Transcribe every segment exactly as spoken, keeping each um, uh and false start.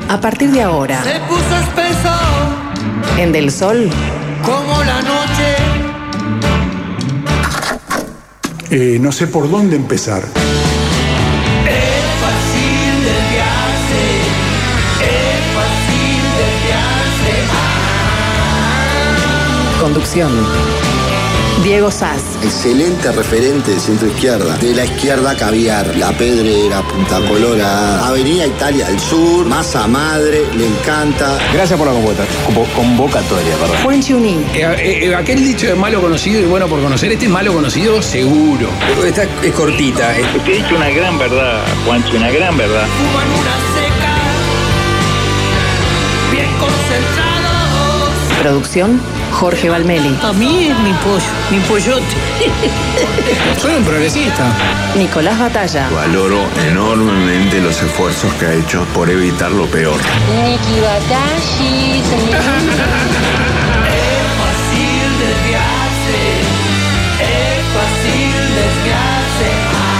A partir de ahora, se puso espeso en Del Sol, como la noche. Eh, no sé por dónde empezar. Es fácil desviarse, es fácil desviarse. Ah. Conducción: Diego Sass. Excelente referente de centro izquierda. De la izquierda caviar, La Pedrera, Punta Colorada, Avenida Italia del Sur, Masa Madre, le encanta. Gracias por la convocatoria, convocatoria perdón. Juan Chiuní. Eh, eh, aquel dicho de malo conocido y bueno por conocer, este es malo conocido seguro. Esta es cortita. Eh. Usted ha dicho una gran verdad, Juancho, una gran verdad. Fuman una seca, bien concentrados. Producción: Jorge Valmeli. A mí es mi pollo, mi pollote. Soy un progresista. Nicolás Batalla. Valoro enormemente los esfuerzos que ha hecho por evitar lo peor. Niki Batashi, Es fácil desviarse, es fácil desviarse.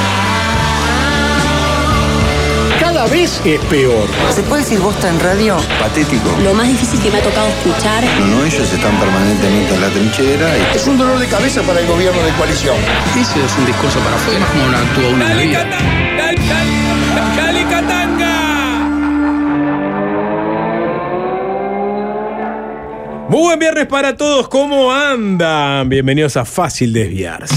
Cada vez es peor. ¿Se puede decir bosta en radio? Patético. Lo más difícil que me ha tocado escuchar. No, no, ellos están permanentemente en la trinchera. Y... Es un dolor de cabeza para el gobierno de coalición. Ese es un discurso para afuera, como una actúa una en la vida. Muy buen viernes para todos, ¿cómo andan? Bienvenidos a Fácil Desviarse.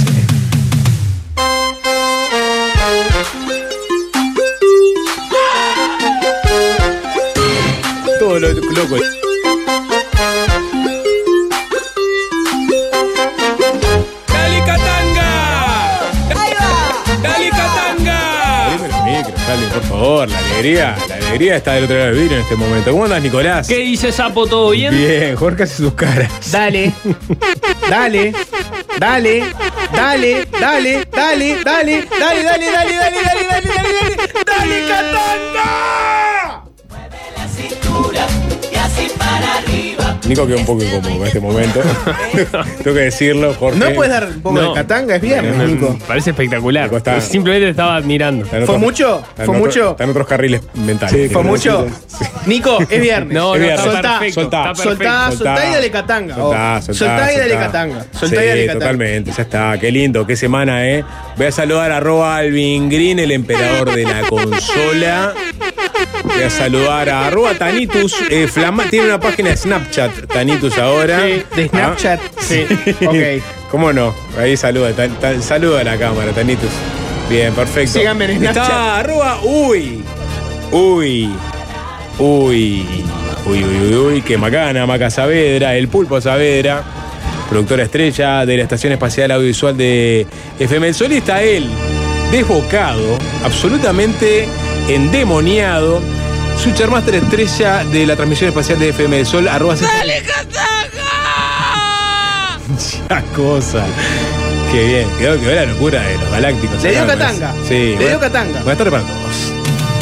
Todo lo loco. Dale, por favor, la alegría, la alegría está del otro lado del vidrio en este momento. ¿Cómo andas, Nicolás? ¿Qué dice Sapo? ¿Todo bien? Bien, Jorge hace sus caras. Dale, dale, dale, dale, dale, dale, dale, dale, dale, dale, dale, dale, dale, dale, dale, dale, Katanga. Mueve la cintura y así para arriba. Nico quedó un poco incómodo en este momento. Tengo que decirlo, Jorge. ¿No puedes dar un poco No. de Katanga? Es viernes, Me- me Nico. Parece espectacular. Nico está- Simplemente te estaba admirando. Está en ¿Fue otros- mucho? está en ¿Fue otro- mucho? Está en otros carriles mentales. ¿Fue mucho? Nico, es viernes. No, Es no, viernes. está Soltá, perfecto. soltá, está perfecto. Soltá, soltá y dale Katanga. Soltá, oh. soltá, Soltá y dale soltá. Katanga. Soltá Sí, y dale Katanga. totalmente, ya está. Qué lindo, qué semana, ¿eh? Voy a saludar a arroba Alvin Green, el emperador de la consola. Voy a saludar a arroba Tanitus. Eh, Flama, tiene una página de Snapchat, Tanitus ahora. Sí, de Snapchat. Ah, Sí. Ok. ¿Cómo no? Ahí saluda, ta- ta- saluda a la cámara, Tanitus. Bien, perfecto. Síganme en Snapchat. Está arroba uy. Uy. Uy. Uy, uy, uy, uy. Qué macana, Maca Saavedra, el Pulpo Saavedra, productora estrella de la Estación Espacial Audiovisual de F M El Sol. Y está él, desbocado, absolutamente endemoniado, su charmaster estrella de la transmisión espacial de F M El Sol, arroba ¡Dale, Katanga! ya cosa. Qué bien, quedó, quedó la locura de los galácticos. Le dio acá, Katanga. Sí, Le bueno, dio Katanga. Buenas tardes para todos.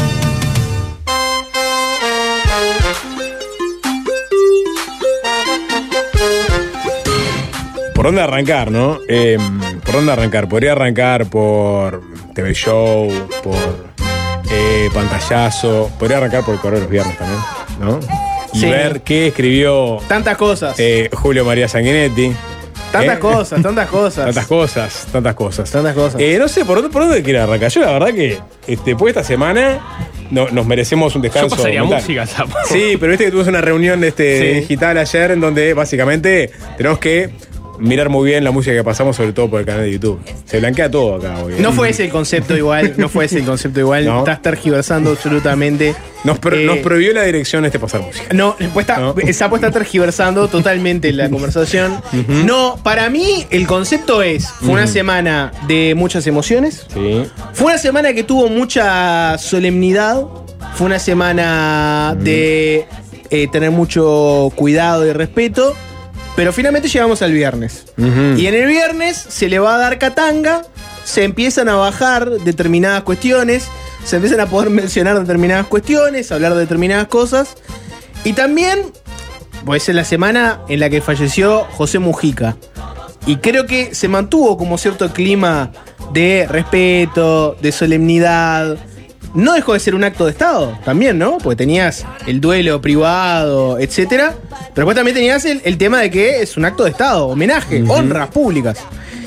¿Por dónde arrancar, no? Eh, ¿Por dónde arrancar? Podría arrancar por T V Show, por eh, Pantallazo. Podría arrancar por el Correo de los Viernes también, ¿no? Y Sí. ver qué escribió Tantas cosas. eh, Julio María Sanguinetti. Tantas ¿Eh? cosas, tantas cosas. Tantas cosas, tantas cosas. Tantas cosas. Eh, no sé, ¿por dónde, por dónde quiere arrancar? Yo la verdad que este, pues esta semana no, nos merecemos un descanso. Yo pasaría mental. música, Sapo. Sí, pero viste que tuvimos una reunión este, Sí. digital ayer en donde básicamente tenemos que mirar muy bien la música que pasamos, sobre todo por el canal de YouTube. Se blanquea todo acá hoy. ¿eh? No fue ese el concepto igual, no fue ese el concepto igual. No. Estás tergiversando absolutamente. Nos, pro- Eh, nos prohibió la dirección este pasar música. No, después está, No. el Sapo está tergiversando totalmente la conversación. No, para mí el concepto es, fue una Ujú. semana de muchas emociones, Sí. fue una semana que tuvo mucha solemnidad, fue una semana de eh, tener mucho cuidado y respeto, pero finalmente llegamos al viernes. Ujú. Y en el viernes se le va a dar Katanga, se empiezan a bajar determinadas cuestiones, se empiezan a poder mencionar determinadas cuestiones, hablar de determinadas cosas. Y también, pues es la semana en la que falleció José Mujica. Y creo que se mantuvo como cierto clima de respeto, de solemnidad, no dejó de ser un acto de Estado también, ¿no? Porque tenías el duelo privado, etcétera. Pero después también tenías el, el tema de que es un acto de Estado, homenaje, uh-huh. honras públicas.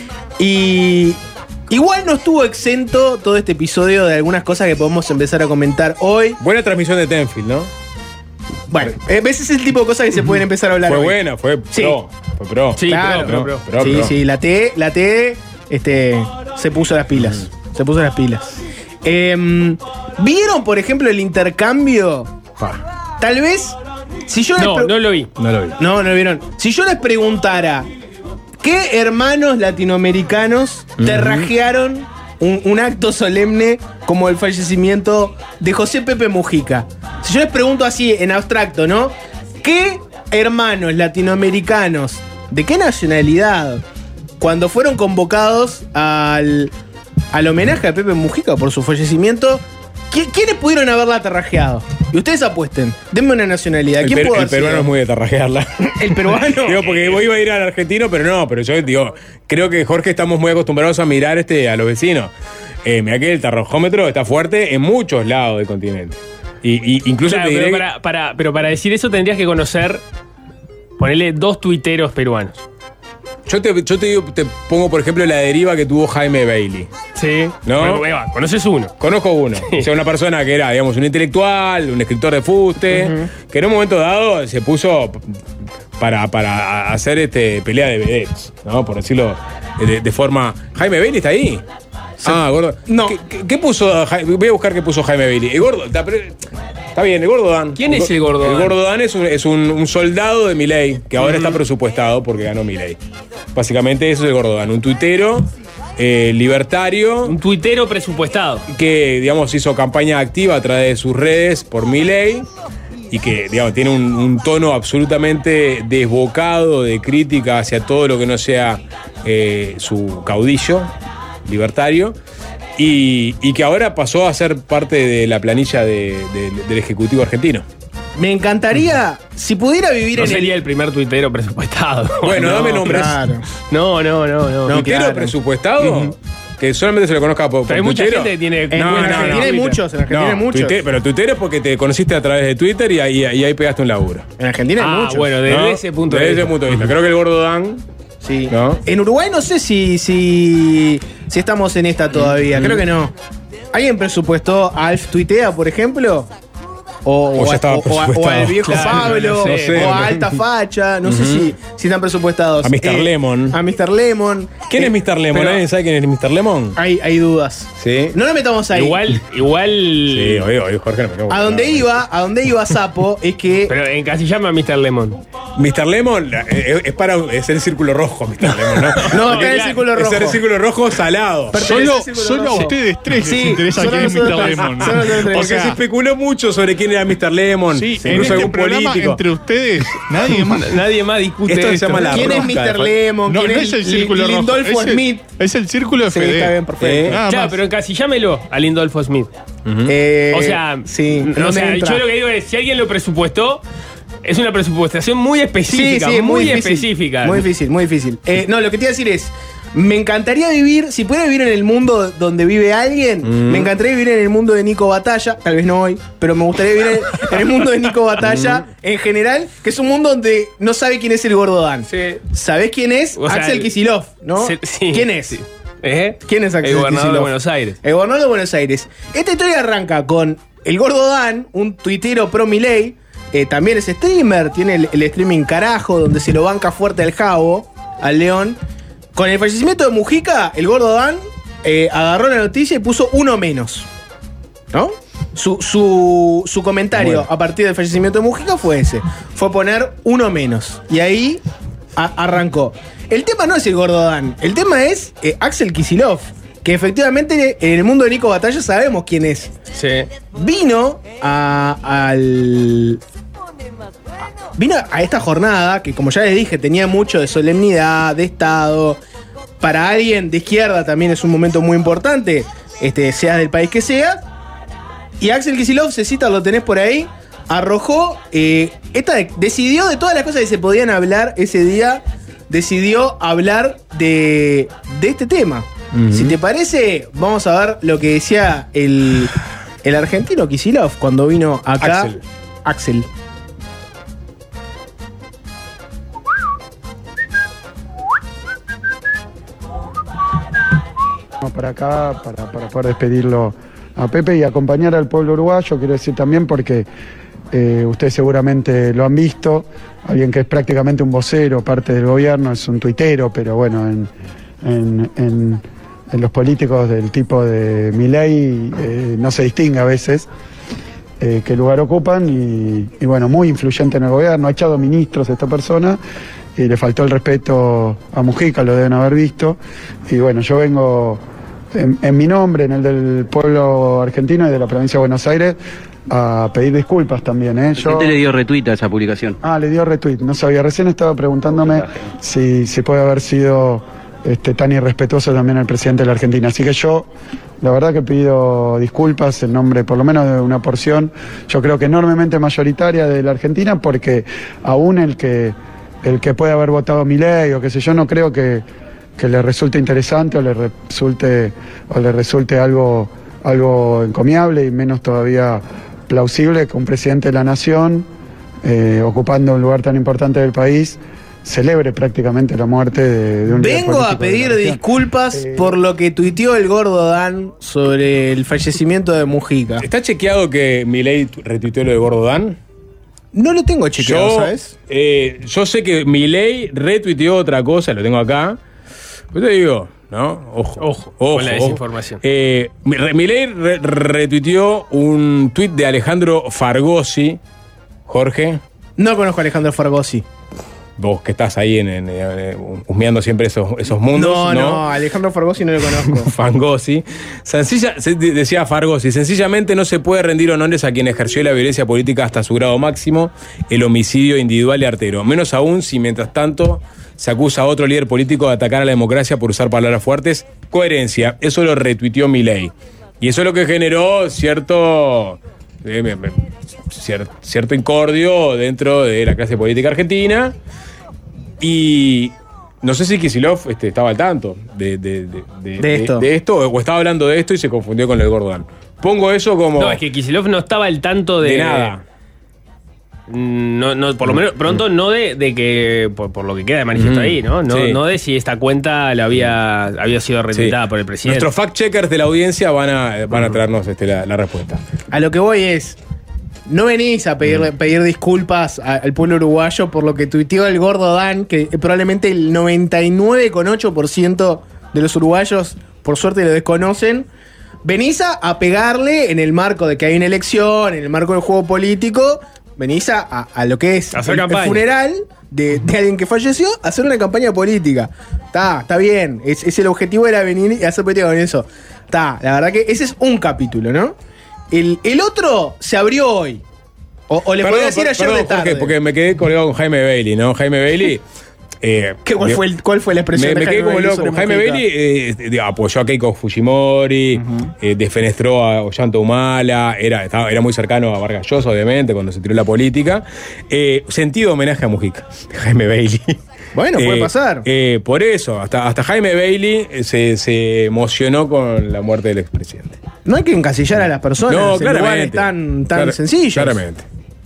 Y igual no estuvo exento todo este episodio de algunas cosas que podemos empezar a comentar hoy. Buena transmisión de Tenfield, ¿no? Bueno, ese es el tipo de cosas que se pueden empezar a hablar Fue hoy. buena, fue pro. Sí. Fue pro. Sí, claro, pro, pro, pro. pro, sí, pro. sí, la T, la T este, se puso las pilas. Mm. Se puso las pilas. Eh, ¿Vieron, por ejemplo, el intercambio? Pa. Tal vez, si yo les No, pre- no lo vi. No lo vi. No, no lo vieron. Si yo les preguntara, ¿qué hermanos latinoamericanos uh-huh. terrajearon un, un acto solemne como el fallecimiento de José Pepe Mujica? Si yo les pregunto así, en abstracto, ¿no? ¿Qué hermanos latinoamericanos, de qué nacionalidad, cuando fueron convocados al, al homenaje a Pepe Mujica por su fallecimiento, ¿quiénes pudieron haberla tarrajeado? Y ustedes apuesten, denme una nacionalidad. El, ¿Quién per, pudo el haber sido? peruano es muy de tarrajearla. ¿El peruano? Digo, porque vos iba a ir al argentino, pero no, pero yo digo, creo que Jorge estamos muy acostumbrados a mirar este a los vecinos. Eh, mirá que el tarrajómetro está fuerte en muchos lados del continente. Y, y incluso Claro, te diré pero, que- para, para, pero para decir eso tendrías que conocer, ponerle dos tuiteros peruanos. Yo te, yo te, digo, te pongo, por ejemplo, la deriva que tuvo Jaime Bailey. Sí. ¿No? Bueno, Eva, conoces uno. Conozco uno. Sí. O sea, una persona que era, digamos, un intelectual, un escritor de fuste, uh-huh. que en un momento dado se puso para, para hacer este pelea de vedettes, ¿no? Por decirlo de, de forma. Jaime Bailey está ahí. Sí. Ah, gordo. No. ¿Qué, qué, qué puso? Voy a buscar qué puso Jaime Bailey. El gordo. Está, está bien, el gordo Dan. ¿Quién es el gordo Dan? El gordo Dan es un, es un, un soldado de Milei, que ahora uh-huh. está presupuestado porque ganó Milei. Básicamente eso es el gordo Dan. Un tuitero. Eh, libertario. Un tuitero presupuestado. Que, digamos, hizo campaña activa a través de sus redes por Milei y que, digamos, tiene un, un tono absolutamente desbocado de crítica hacia todo lo que no sea eh, su caudillo libertario y, y que ahora pasó a ser parte de la planilla de, de, del Ejecutivo argentino. Me encantaría, si pudiera vivir No en sería el... el primer tuitero presupuestado. Bueno, no, dame nombres. Claro. No, no, no, no. ¿Tuitero claro. presupuestado? Uh-huh. Que solamente se lo conozca por, por Pero hay mucha tuitero. gente que tiene... En, No, en no, Argentina no. hay muchos, en Argentina hay No, muchos. tuite- pero tuitero es porque te conociste a través de Twitter y ahí, y ahí pegaste un laburo. En Argentina hay Ah, muchos. bueno, desde ¿no? ese punto de Desde vista. ese punto de vista. Creo que el gordo Dan. Sí. ¿No? En Uruguay no sé si, si, si estamos en esta todavía. Mm. Creo que no. ¿Alguien presupuestó a Alf Tuitea, por ejemplo? O, O ya a- estaba o- o a- o presupuestado. al viejo Claro, Pablo, no sé. o a Alta Facha, no sé si, si están presupuestados. A mister Lemon. A mister Lemon. ¿Quién Eh, es mister Lemon? pero ¿Alguien sabe quién es mister Lemon? Hay, hay dudas. Sí. No nos metamos ahí. Igual, igual... Sí, oye, oye, Jorge, no me cago. A donde iba, a donde iba Sapo es que. Pero encasillame a mister Lemon. mister Lemon eh, es para es el círculo rojo, mister Lemon, ¿no? No, está en el círculo rojo. Es el círculo rojo salado. Pertenece Solo, al círculo solo a rojo. ustedes tres Sí, les interesa solo quién es nosotros mister tres. Lemon. Solo nosotros tres. Porque O sea, se especuló mucho sobre quién era mister Lemon. Sí, en incluso este algún programa, político. entre ustedes, nadie más. Nadie más discute Esto se esto. llama la ¿Quién es rosca mister de- Lemon? No, ¿Quién no es el Li- círculo rojo. Lindolfo es el- Smith? Es el círculo Sí, F D. está bien, perfecto. Nada Claro, más. pero encasillámelo a Lindolfo Smith. Eh, O sea, sí. o ¿dónde sea entra? yo lo que digo es, si alguien lo presupuestó, es una presupuestación muy Sí, específica, sí, muy, difícil. específica. Muy difícil, muy difícil. Eh, no, lo que te iba a decir es. Me encantaría vivir, si pudiera vivir en el mundo donde vive alguien, Mm. me encantaría vivir en el mundo de Nico Batalla, tal vez no hoy, pero me gustaría vivir en, en el mundo de Nico Batalla en general, que es un mundo donde no sabe quién es el gordo Dan. Sí. ¿Sabés quién es? O sea, Axel el- Kicillof, ¿no? Se- sí, ¿Quién es? sí. ¿Eh? ¿Quién es Axel El gobernador Kicillof? de Buenos Aires. El gobernador de Buenos Aires. Esta historia arranca con el gordo Dan, un tuitero pro Milei, eh, también es streamer, tiene el, el streaming carajo, donde se lo banca fuerte al Jabo, al León. Con el fallecimiento de Mujica, el gordo Dan eh, agarró la noticia y puso uno menos. ¿No? Su, su, su comentario Bueno. a partir del fallecimiento de Mujica fue ese. Fue poner uno menos. Y ahí a- arrancó. El tema no es el gordo Dan. El tema es eh, Axel Kicillof. Que efectivamente en el mundo de Nico Batalla sabemos quién es. Sí. Vino a, al... Vino a esta jornada que, como ya les dije, tenía mucho de solemnidad, de Estado. Para alguien de izquierda también es un momento muy importante, este, seas del país que sea. Y Axel Kicillof, Cecita, lo tenés por ahí, arrojó, eh, esta de- decidió de todas las cosas que se podían hablar ese día, decidió hablar de, de este tema. Uh-huh. Si te parece, vamos a ver lo que decía el, el argentino Kicillof, cuando vino acá. Axel. Axel. Para acá, para, para poder despedirlo a Pepe y acompañar al pueblo uruguayo, quiero decir también porque eh, ustedes seguramente lo han visto, alguien que es prácticamente un vocero, parte del gobierno, es un tuitero, pero bueno, en, en, en, en los políticos del tipo de Milei eh, no se distingue a veces eh, qué lugar ocupan y, y bueno, muy influyente en el gobierno, ha echado ministros esta persona. Y le faltó el respeto a Mujica, lo deben haber visto. Y bueno, yo vengo en, en mi nombre, en el del pueblo argentino y de la provincia de Buenos Aires, a pedir disculpas también. ¿eh? Yo... ¿Quién te le dio retweet a esa publicación? Ah, le dio retweet, no sabía. Recién estaba preguntándome si, si puede haber sido este, tan irrespetuoso también el presidente de la Argentina. Así que yo, la verdad que pido disculpas en nombre por lo menos de una porción, yo creo que enormemente mayoritaria de la Argentina, porque aún el que... el que puede haber votado Milei o qué sé yo, no creo que, que le resulte interesante o le resulte o le resulte algo, algo encomiable y menos todavía plausible que un presidente de la nación, eh, ocupando un lugar tan importante del país, celebre prácticamente la muerte de, de un líder Vengo a pedir disculpas eh, por lo que tuiteó el gordo Dan sobre el fallecimiento de Mujica. ¿Está chequeado que Milei retuiteó lo de gordo Dan? No lo tengo chequeado, yo, ¿sabes? Eh, yo sé que Milei retuiteó otra cosa, lo tengo acá. Yo te digo, ¿no? Ojo, ojo, ojo con la ojo. desinformación. Eh, Milei re retuiteó un tuit de Alejandro Fargosi. Jorge. No conozco a Alejandro Fargosi. Vos que estás ahí en, en, en, husmeando siempre esos, esos mundos. No, no, no, Alejandro Fargosi no lo conozco. Fangosi. Sencilla, decía Fargosi, sencillamente no se puede rendir honores a quien ejerció la violencia política hasta su grado máximo, el homicidio individual y artero. Menos aún si mientras tanto se acusa a otro líder político de atacar a la democracia por usar palabras fuertes. Coherencia, eso lo retuiteó Milei. Y eso es lo que generó cierto... Eh, cierto, cierto incordio dentro de la clase política argentina. Y no sé si Kicillof este, estaba al tanto de, de, de, de, de, esto. de, de esto o estaba hablando de esto y se confundió con el Gordán. Pongo eso como... No, es que Kicillof no estaba al tanto de... De nada. No, no, por lo menos pronto no de, de que, por, por lo que queda de manifiesto mm. ahí, ¿no? No, sí. no de si esta cuenta la había, había sido retuitada sí. por el presidente. Nuestros fact-checkers de la audiencia van a, van a traernos este, la, la respuesta. A lo que voy es... No venís a pedir, mm. pedir disculpas al pueblo uruguayo por lo que tuiteó el gordo Dan, que probablemente el noventa y nueve coma ocho por ciento de los uruguayos, por suerte, lo desconocen. Venís a, a pegarle en el marco de que hay una elección, en el marco del juego político, venís a, a, a lo que es el, el funeral de, de alguien que falleció, a hacer una campaña política. Está, está bien. Es, es el objetivo era venir y hacer política con eso. Está, la verdad que ese es un capítulo, ¿no? El, el otro se abrió hoy. O, o le podría decir ayer perdón, de tarde. Jorge, porque me quedé colgado con Jaime Bailey, ¿no? Jaime Bailey. Eh, ¿Qué, cuál, fue el, ¿Cuál fue la expresión me, de me quedé Jaime como Bailey? loco. Jaime Bailey eh, apoyó a Keiko Fujimori, uh-huh. eh, defenestró a Ollanta Humala, era, estaba, era muy cercano a Vargas Llosa, obviamente, cuando se tiró la política. Eh, sentido homenaje a Mujica, Jaime Bailey. Bueno, puede eh, pasar. Eh, por eso, hasta, hasta Jaime Bailey se, se emocionó con la muerte del expresidente. No hay que encasillar a las personas no, en lugares tan, tan Clar- sencillos. Claramente.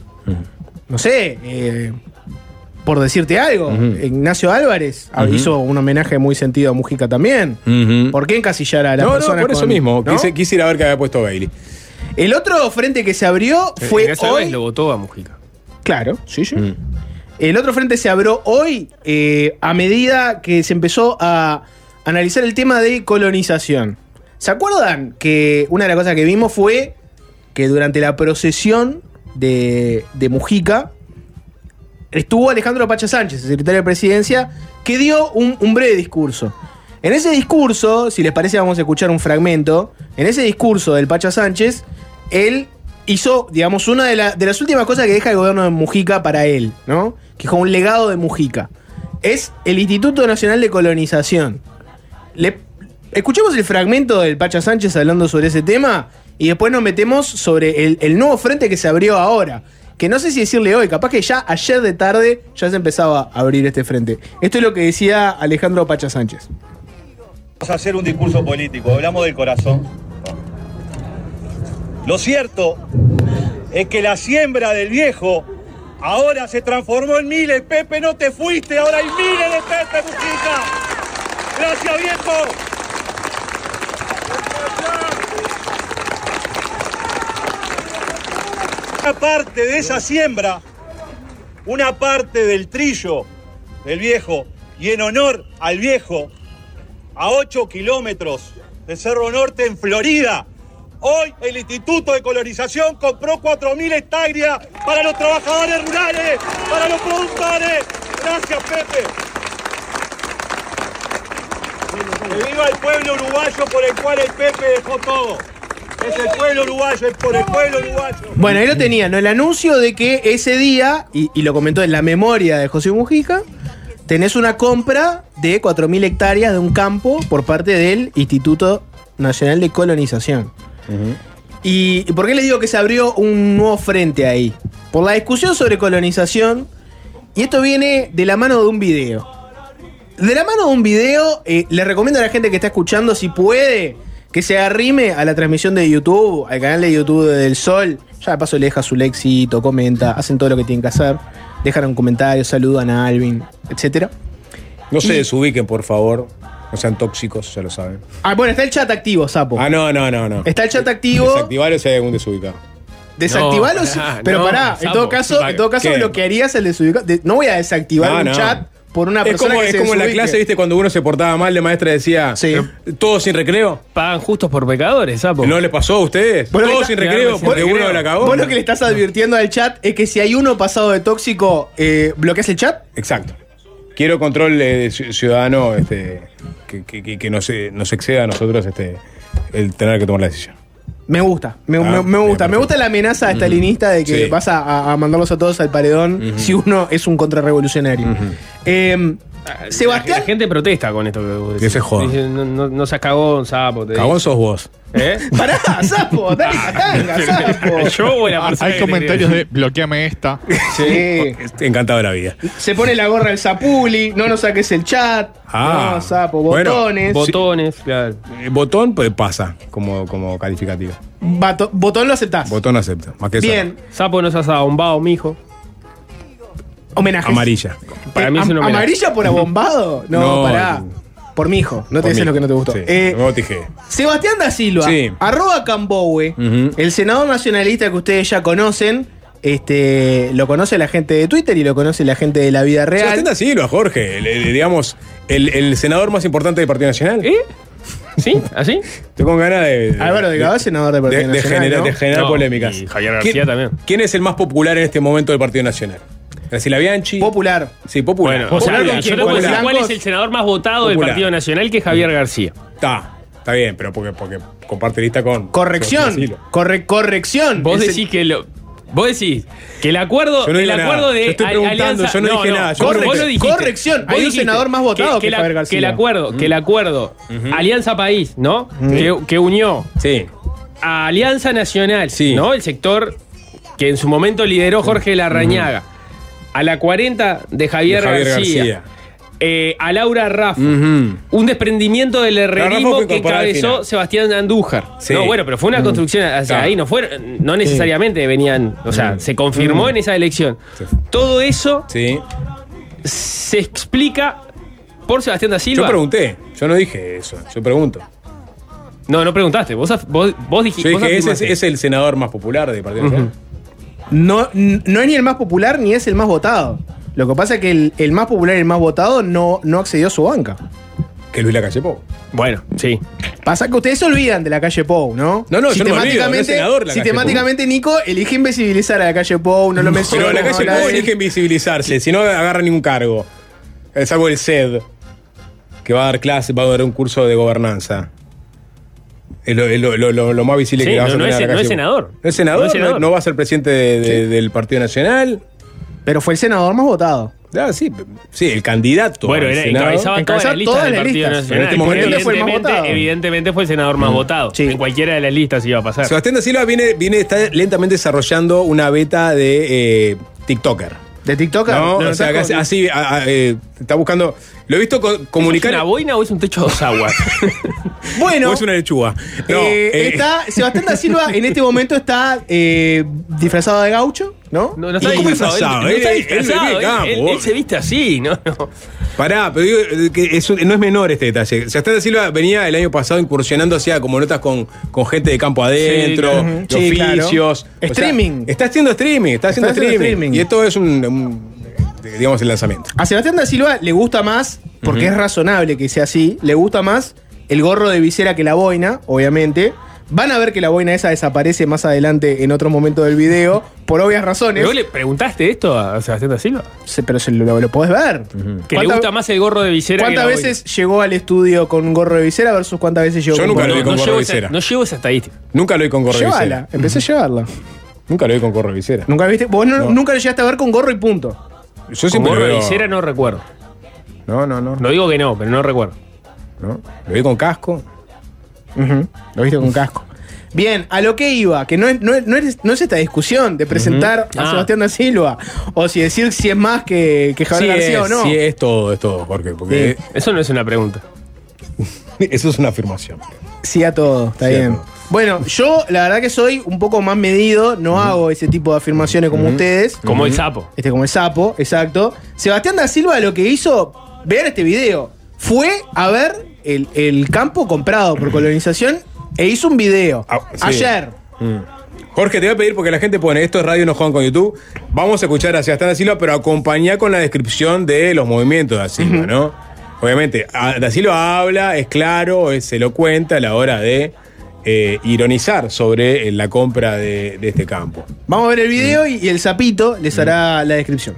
No sé, eh, por decirte algo, uh-huh. Ignacio Álvarez uh-huh. hizo un homenaje muy sentido a Mujica también. Uh-huh. ¿Por qué encasillar a las no, personas? No, por eso con, mismo. ¿no? Quise, quisiera ver qué había puesto Bailey. El otro frente que se abrió fue Ignacio hoy. Álvarez lo votó a Mujica. Claro, sí, sí. Uh-huh. El otro frente se abrió hoy eh, a medida que se empezó a analizar el tema de colonización. ¿Se acuerdan que una de las cosas que vimos fue que durante la procesión de, de Mujica estuvo Alejandro Pacha Sánchez, el secretario de Presidencia, que dio un, un breve discurso? En ese discurso, si les parece vamos a escuchar un fragmento, en ese discurso del Pacha Sánchez, él hizo, digamos, una de, la, de las últimas cosas que deja el gobierno de Mujica para él, ¿no? Que es como un legado de Mujica. Es el Instituto Nacional de Colonización. Le, escuchemos el fragmento del Pacha Sánchez hablando sobre ese tema y después nos metemos sobre el, el nuevo frente que se abrió ahora. Que no sé si decirle hoy, capaz que ya ayer de tarde ya se empezaba a abrir este frente. Esto es lo que decía Alejandro Pacha Sánchez. Vamos a hacer un discurso político, hablamos del corazón. Lo cierto es que la siembra del viejo ahora se transformó en miles. Pepe, no te fuiste, ahora hay miles de Pepe Mujica. Gracias, viejo. Una parte de esa siembra, una parte del trillo del viejo, y en honor al viejo, a ocho kilómetros de Cerro Norte en Florida, hoy el Instituto de Colonización compró cuatro mil hectáreas para los trabajadores rurales, para los productores. Gracias, Pepe. Que viva el pueblo uruguayo por el cual el Pepe dejó todo. Es el pueblo uruguayo, es por el pueblo uruguayo. Bueno, ahí lo tenía, ¿no? El anuncio de que ese día, y, y lo comentó en la memoria de José Mujica, tenés una compra de cuatro mil hectáreas de un campo por parte del Instituto Nacional de Colonización. Uh-huh. y, ¿Y por qué les digo que se abrió un nuevo frente ahí? Por la discusión sobre colonización, y esto viene de la mano de un video. De la mano de un video, eh, les recomiendo a la gente que está escuchando, si puede, que se arrime a la transmisión de YouTube, al canal de YouTube de Del Sol. Ya de paso le deja su éxito, comenta, hacen todo lo que tienen que hacer. Dejan un comentario, saludan a Alvin, etcétera. No se y... desubiquen, por favor. No sean tóxicos, ya lo saben. Ah, bueno, está el chat activo, Sapo. Ah, no, no, no, no. Está el chat activo. Desactivalo si hay algún desubicado. Desactivalo, No, sí, pará, pero no, pará, Sapo, en todo caso, ¿qué? en todo caso ¿Qué? lo que harías el desubicado. De, no voy a desactivar No, un no. chat por una Es persona como, que es se como en la desubique. clase, ¿viste? Cuando uno se portaba mal, la maestra decía, Sí. ¿todo sin recreo? Pagan justos por pecadores, Sapo. ¿No les pasó a ustedes? Bueno, ¿Todo está- sin recreo? sin Porque recreo. uno la cagó. Vos lo que le estás advirtiendo al chat es que si hay uno pasado de tóxico, eh, ¿bloqueas el chat? Exacto. Quiero control eh, ci- ciudadano este, que, que, que, que nos, eh, nos exceda a nosotros este, el tener que tomar la decisión. Me gusta, me, Ah, me- me gusta. bien, Me gusta la amenaza estalinista de que Sí. vas a, a- a mandarlos a todos al paredón Ujú. si uno es un contrarrevolucionario. Ujú. Eh, Sebastián. La gente protesta con esto que vos decís. Que se joda. Dice, no, no, no seas cagón, Sapo. Te Cagón dice. sos vos. ¿Eh? Pará, Sapo, dale catanga, Sapo. Yo o la Ah, persona hay que comentarios de bloqueame esta. Sí. Encantado de la vida. Se pone la gorra el Zapuli, no nos saques el chat. Ah. No, Sapo, Bueno, botones. Botones, claro. Eh, Botón pues, pasa como, como calificativo. Bato- botón lo aceptás. Botón acepto. Más que eso. Bien. Sapo no seas abombado, mijo. Homenajes. Amarilla. Para mí es un Am- homenaje. ¿Amarilla por abombado? No, No, pará. Por mi hijo. No te Por dices mí. lo que no te gustó. Sí, Eh, me botijé. Sebastián da Silva, Sí. arroba Cambowe, Ujú. el senador nacionalista que ustedes ya conocen. Este, lo conoce la gente de Twitter y lo conoce la gente de la vida real. Sebastián da Silva, Jorge. El, el- digamos, el, el senador más importante del Partido Nacional. ¿Eh? ¿Sí? ¿Así? Estoy con ganas de. de Álvaro Delgado es senador del Partido de, de Nacional, generar, ¿no? de generar No, polémicas. y Javier García ¿Quién, también. ¿Quién es el más popular en este momento del Partido Nacional? Graciela Bianchi. Popular. Sí, popular. Bueno, o sea, Popular con yo quién, te puedo decir Blancos. cuál es el senador más votado del Popular. Partido Nacional, que es Javier García. Está, está bien, pero porque, porque comparte lista con. Corrección. con Silva. Corre- corrección. Vos Ese- decís que lo. Vos decís que el acuerdo, Yo no el digo acuerdo nada. de Yo estoy Al- preguntando, Alianza, yo no dije nada, yo corre- no vos dije- lo dijiste. Corrección, Vos hay un dijiste senador más votado que la- Javier García. Que el acuerdo, que el acuerdo Alianza País, ¿no? Que, que unió Sí. a Alianza Nacional, Sí. ¿no? El sector que en su momento lideró Jorge Larrañaga, a la cuarenta de Javier, De Javier García, García. eh, a Laura Raffo, Ujú. un desprendimiento del Raffo herrerismo fue que incorporada al encabezó final. Sebastián Andújar. Sí. No, bueno, pero fue una construcción hacia Claro. ahí, no fue, no necesariamente venían, o sea, se confirmó en esa elección. Sí. Todo eso Sí. se explica por Sebastián da Silva. Yo pregunté, yo no dije eso, yo pregunto. No, no preguntaste, vos, vos, vos dijiste. Yo vos dije, ese es, afirmaste. es el senador más popular del Partido Nacional. No, n- no es ni el más popular ni es el más votado. Lo que pasa es que el, el más popular y el más votado no, no accedió a su banca. Que Luis Lacalle Pou. Bueno, sí. Pasa que ustedes se olvidan de la calle Pou, ¿no? No, no, yo no me olvido, no es senador la calle sistemáticamente Nico elige invisibilizar a la calle Pou, no lo menciona. Pero la no calle habla Pou de él. elige invisibilizarse, si no agarra ningún cargo. Es algo el C E D, que va a dar clases, va a dar un curso de gobernanza. Es lo, es lo- lo- lo- lo más visible Sí, que vas no- a no tener es- a la no calle es Pou. senador. No es senador, No es senador. no- no va a ser presidente de- de- del Partido Nacional. Pero fue el senador más votado. Ah, sí, sí, el candidato. Bueno, al era- Senado. encabezaba todas Encabezaba las listas todas del las Partido listas. Nacional. En este momento fue el más evidentemente, votado. evidentemente fue el senador más votado. Sí. En cualquiera de las listas iba a pasar. Sebastián da Silva viene, viene está lentamente desarrollando una beta de eh, TikToker. ¿De TikTok? No, ¿Lo o sea, notás que con- así, a- a- eh, está buscando. Lo he visto co- comunicar. ¿Es una boina o es un techo de dos aguas? Bueno, O es una lechuga. No, eh, eh, está, Sebastián da Silva en este momento está eh, disfrazado de gaucho, ¿no? No, no está ¿Cómo disfrazado. disfrazado? Él, no está Él- él disfrazado. vive Él, campo, él- vos. él se viste así, ¿no? no. Pará, pero digo eh, que eso no es menor este detalle. Sebastián da Silva venía el año pasado incursionando hacia como notas con, con gente de campo adentro, claro. de Sí, claro. oficios. O sea, Streaming. está haciendo streaming, está haciendo, Está haciendo streaming. streaming. Y esto es un, un, digamos, el lanzamiento. A Sebastián da Silva le gusta más, porque Ujú. es razonable que sea así, le gusta más el gorro de visera que la boina, obviamente. Van a ver que la boina esa desaparece más adelante en otro momento del video, por obvias razones. ¿Pero vos le preguntaste esto a Sebastián da Silva? Sí, pero se lo, lo podés ver. Que le ¿Cuánta- gusta más el gorro de visera que ¿Cuántas la veces llegó al estudio con un gorro de visera versus cuántas veces llegó Yo con nunca gorro? lo vi con no gorro llevo de esa- visera. No llevo esa estadística. Nunca lo vi con gorro de Llévala, visera. empecé a llevarla. Nunca lo vi con gorro de visera. ¿Nunca viste? Vos no- No. nunca lo llegaste a ver con gorro y punto. Yo Con siempre gorro lo de veo. visera no recuerdo. No, no, no. No digo que no, pero no recuerdo. ¿No? Lo vi con casco. Ujú, lo viste con casco. Bien, a lo que iba, que no es, no es, no es, no es esta discusión de presentar Ujú. a Ah. Sebastián da Silva o si decir si es más que, que Javier Sí García es, o no. sí, es todo, es todo, Jorge. Porque Eso no es una pregunta. eso es una afirmación. Sí a todo, está Sí a bien. todo. Bueno, yo la verdad que soy un poco más medido, no hago ese tipo de afirmaciones como ustedes. Como el sapo. Este, como el sapo, exacto. Sebastián da Silva lo que hizo, vean este video, fue a ver el, el campo comprado por colonización e hizo un video. Ah, sí. Ayer. Mm. Jorge, te voy a pedir porque la gente pone esto es radio, no juegan con YouTube. Vamos a escuchar a Sebastián da Silva, pero acompañá con la descripción de los movimientos de da Silva, ¿no? Obviamente, a- da Silva habla, es claro, es elocuente a la hora de eh, ironizar sobre eh, la compra de, de este campo. Vamos a ver el video y, y el sapito les hará la descripción.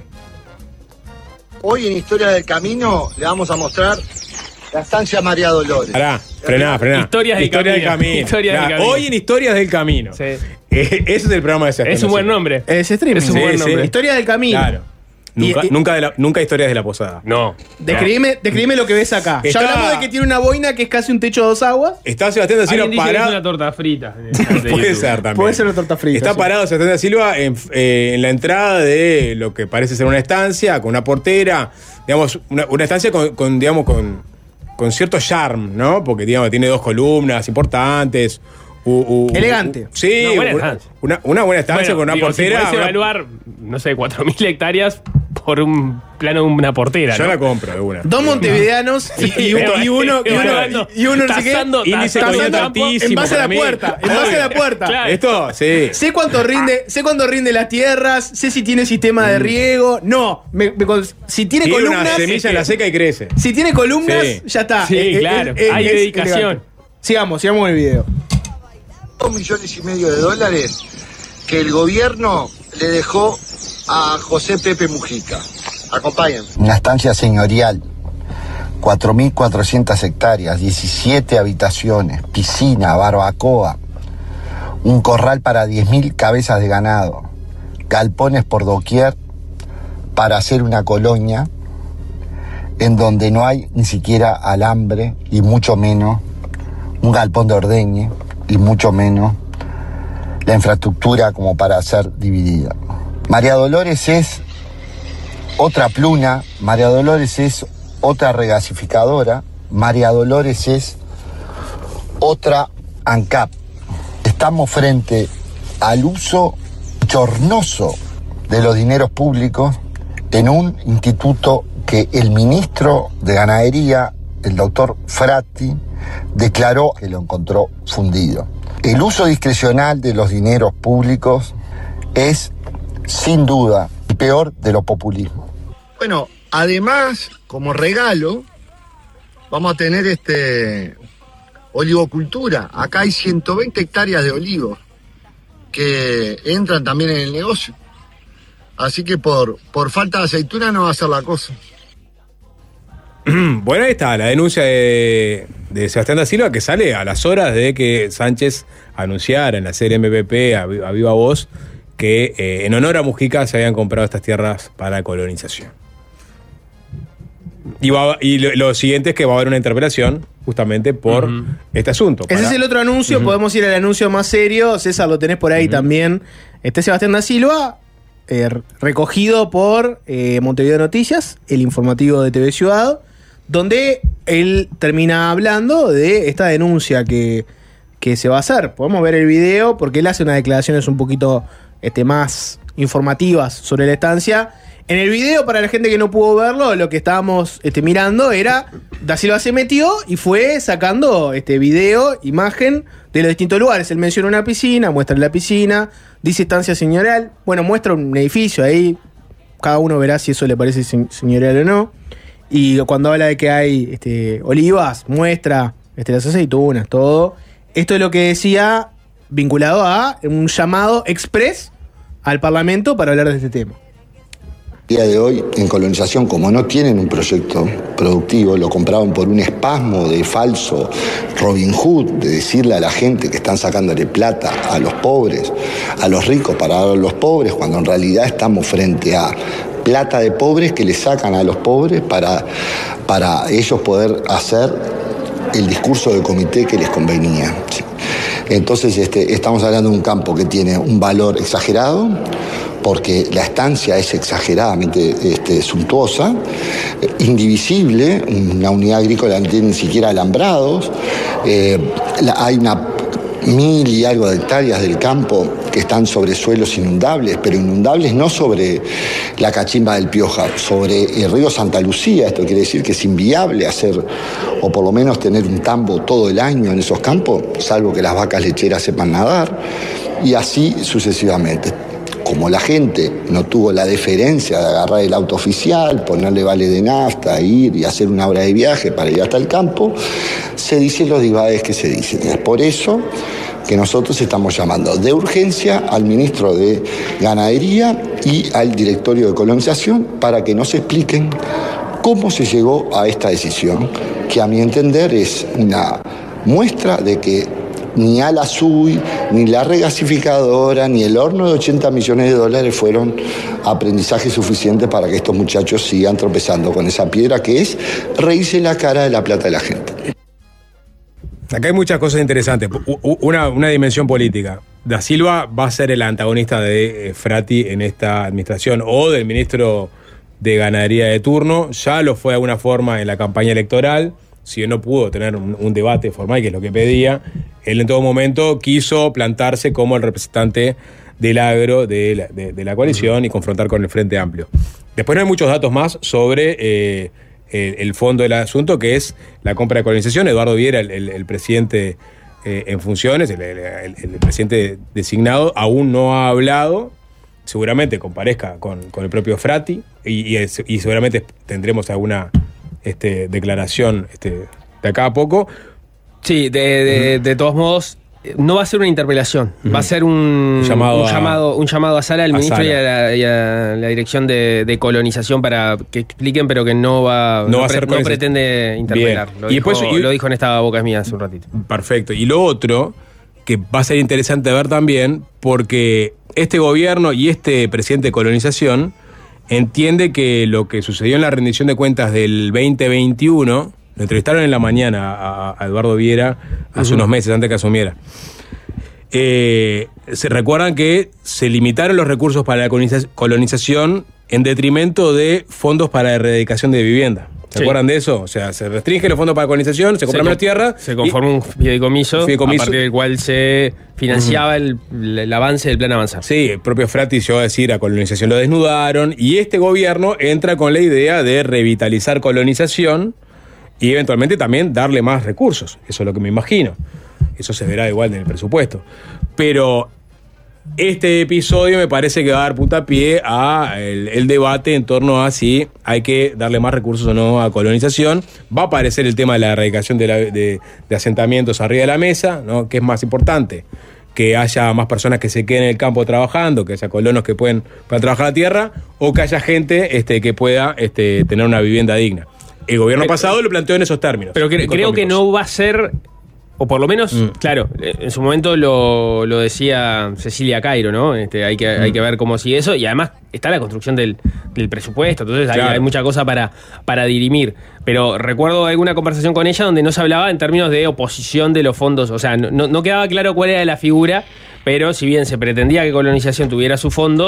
Hoy en Historia del Camino le vamos a mostrar la estancia María Dolores. Pará, frená, frená. Historias del Camino. Historias del Claro, Camino. Hoy en Historias del Camino. Sí. Eh, ese es el programa de Sebastián Es un da buen Silva. nombre. Es streaming. Es un Sí, buen sí. nombre. Historia del camino. Claro. Y- Nunca, y- nunca, de la- nunca Historias de la Posada. No. Describime, describime lo que ves acá. Está- Ya hablamos de que tiene una boina que es casi un techo de dos aguas. Está Sebastián da Silva Alguien dice que es parado. una torta frita. en el chat de Puede YouTube. ser también. Puede ser una torta frita. Está sí. parado Sebastián da Silva en, eh, en la entrada de lo que parece ser una estancia, con una portera, digamos, una, una estancia con, con, digamos, con, con cierto charm, ¿no? Porque, digamos, tiene dos columnas importantes. u- u- Elegante. u- sí, Una buena una, estancia. una, una buena estancia Bueno, con una digo, portera. Si podés una- evaluar, no sé, cuatro mil hectáreas por un plano de una portera. yo ¿no? la compro de una. Dos montevideanos y, y uno, y uno, y uno, Evaluando, y uno no sé qué. tasando, Índice tasando coñato campo. altísimo En base a para la mí. puerta. En base a la puerta. Claro. Esto, sí. Sé cuánto rinde, sé cuánto rinde las tierras, sé si tiene sistema de riego. No, me- me con- si tiene, Tiene una columnas, semilla en la seca y crece. si tiene columnas, Sí. ya está. Sí, Eh, eh, claro. eh, Hay es dedicación. elegante. Sigamos, sigamos con el video. Dos millones y medio de dólares que el gobierno le dejó a José Pepe Mujica. Acompáñenme. Una estancia señorial, cuatro mil cuatrocientas hectáreas, diecisiete habitaciones, piscina, barbacoa, un corral para diez mil cabezas de ganado, galpones por doquier para hacer una colonia en donde no hay ni siquiera alambre y mucho menos un galpón de ordeñe y mucho menos la infraestructura como para ser dividida. María Dolores es otra pluna, María Dolores es otra regasificadora, María Dolores es otra ANCAP. Estamos frente al uso chornoso de los dineros públicos en un instituto que el ministro de Ganadería, el doctor Fratti, declaró que lo encontró fundido. El uso discrecional de los dineros públicos es, sin duda, el peor de los populismos. Bueno, además, como regalo, vamos a tener este olivocultura. Acá hay ciento veinte hectáreas de olivos que entran también en el negocio. Así que por, por falta de aceituna no va a ser la cosa. Bueno, ahí está la denuncia de, de Sebastián da Silva, que sale a las horas de que Sánchez anunciara en la serie M P P a, vi- a viva voz que eh, en honor a Mujica se habían comprado estas tierras para colonización. Y, va- y lo, lo siguiente es que va a haber una interpelación justamente por Ujú. este asunto. Ese para- es el otro anuncio, Ujú. podemos ir al anuncio más serio. César, lo tenés por ahí también. Este Sebastián da Silva eh, recogido por eh, Montevideo Noticias, el informativo de T V Ciudad, donde él termina hablando de esta denuncia que, que se va a hacer. Podemos ver el video porque él hace unas declaraciones un poquito este, más informativas sobre la estancia. En el video, para la gente que no pudo verlo, lo que estábamos este, mirando era Da Silva se metió y fue sacando este video, imagen de los distintos lugares. Él menciona una piscina, muestra la piscina, dice estancia señorial. Bueno, muestra un edificio ahí. Cada uno verá si eso le parece señorial o no. Y cuando habla de que hay este, olivas, muestra este, las aceitunas, todo. Esto es lo que decía vinculado a un llamado express al Parlamento para hablar de este tema. Día de hoy, en Colonización, como no tienen un proyecto productivo, lo compraban por un espasmo de falso Robin Hood, de decirle a la gente que están sacándole plata a los pobres, a los ricos para dar a los pobres, cuando en realidad estamos frente a plata de pobres que le sacan a los pobres para, para ellos poder hacer el discurso del comité que les convenía. Entonces, este, estamos hablando de un campo que tiene un valor exagerado, porque la estancia es exageradamente este, suntuosa, indivisible, una unidad agrícola no tiene ni siquiera alambrados, eh, la, hay una mil y algo de hectáreas del campo que están sobre suelos inundables, pero inundables no sobre la cachimba del Pioja, sobre el río Santa Lucía. Esto quiere decir que es inviable hacer, o por lo menos tener un tambo todo el año en esos campos, salvo que las vacas lecheras sepan nadar, y así sucesivamente. Como la gente no tuvo la deferencia de agarrar el auto oficial, ponerle vale de nafta, ir y hacer una hora de viaje para ir hasta el campo, se dicen los divagues que se dicen. Es por eso que nosotros estamos llamando de urgencia al ministro de Ganadería y al directorio de colonización para que nos expliquen cómo se llegó a esta decisión, que a mi entender es una muestra de que ni Alasui, ni la regasificadora, ni el horno de ochenta millones de dólares fueron aprendizaje suficiente para que estos muchachos sigan tropezando con esa piedra que es reírse la cara de la plata de la gente. Acá hay muchas cosas interesantes. Una, una dimensión política. Da Silva va a ser el antagonista de Frati en esta administración o del ministro de Ganadería de turno. Ya lo fue de alguna forma en la campaña electoral. Si bien no pudo tener un, un debate formal, que es lo que pedía, él en todo momento quiso plantarse como el representante del agro de la, de, de la coalición y confrontar con el Frente Amplio. Después no hay muchos datos más sobre eh, el, el fondo del asunto, que es la compra de colonización. Eduardo Viera, el, el, el presidente eh, en funciones, el, el, el, el presidente designado, aún no ha hablado. Seguramente comparezca con, con el propio Frati y, y, y seguramente tendremos alguna Este, declaración este, de acá a poco. Sí, de, de, de todos modos, no va a ser una interpelación, uh-huh. va a ser un, un, llamado, un, a, llamado, un llamado a sala al ministro y a, la, y a la dirección de, de colonización para que expliquen, pero que no va, no, no, va a pre, ser no pretende interpelar. Lo, y dijo, después, y, lo dijo en esta boca mía hace un ratito. Perfecto. Y lo otro, que va a ser interesante ver también, porque este gobierno y este presidente de colonización entiende que lo que sucedió en la rendición de cuentas del veinte veintiuno, lo entrevistaron en la mañana a, a Eduardo Viera hace uh-huh. unos meses antes que asumiera. Eh, se recuerdan que se limitaron los recursos para la coloniza- colonización en detrimento de fondos para la erradicación de vivienda. ¿Se sí. acuerdan de eso? O sea, se restringen los fondos para la colonización, se compran menos tierra. Se conforma un fideicomiso, fideicomiso a partir del cual se financiaba uh-huh. el, el avance del plan avanzar. Sí, el propio Frati llegó a decir a colonización lo desnudaron, y este gobierno entra con la idea de revitalizar colonización y eventualmente también darle más recursos. Eso es lo que me imagino. Eso se verá igual en el presupuesto. Pero este episodio me parece que va a dar puntapié a el, el debate en torno a si hay que darle más recursos o no a colonización. Va a aparecer el tema de la erradicación de, la, de, de asentamientos arriba de la mesa, ¿no? ¿Qué es más importante? Que haya más personas que se queden en el campo trabajando, que haya colonos que pueden, puedan trabajar la tierra, o que haya gente este, que pueda este, tener una vivienda digna. El gobierno pero, pasado lo planteó en esos términos. Pero que, creo que no va a ser... O por lo menos, mm. claro, en su momento lo, lo decía Cecilia Cairo, ¿no? Este, hay que, mm. hay que ver cómo sigue eso. Y además está la construcción del, del presupuesto. Entonces claro. hay, hay mucha cosa para, para dirimir. Pero recuerdo alguna conversación con ella donde no se hablaba en términos de oposición de los fondos. O sea, no, no quedaba claro cuál era la figura, pero si bien se pretendía que colonización tuviera sus fondos,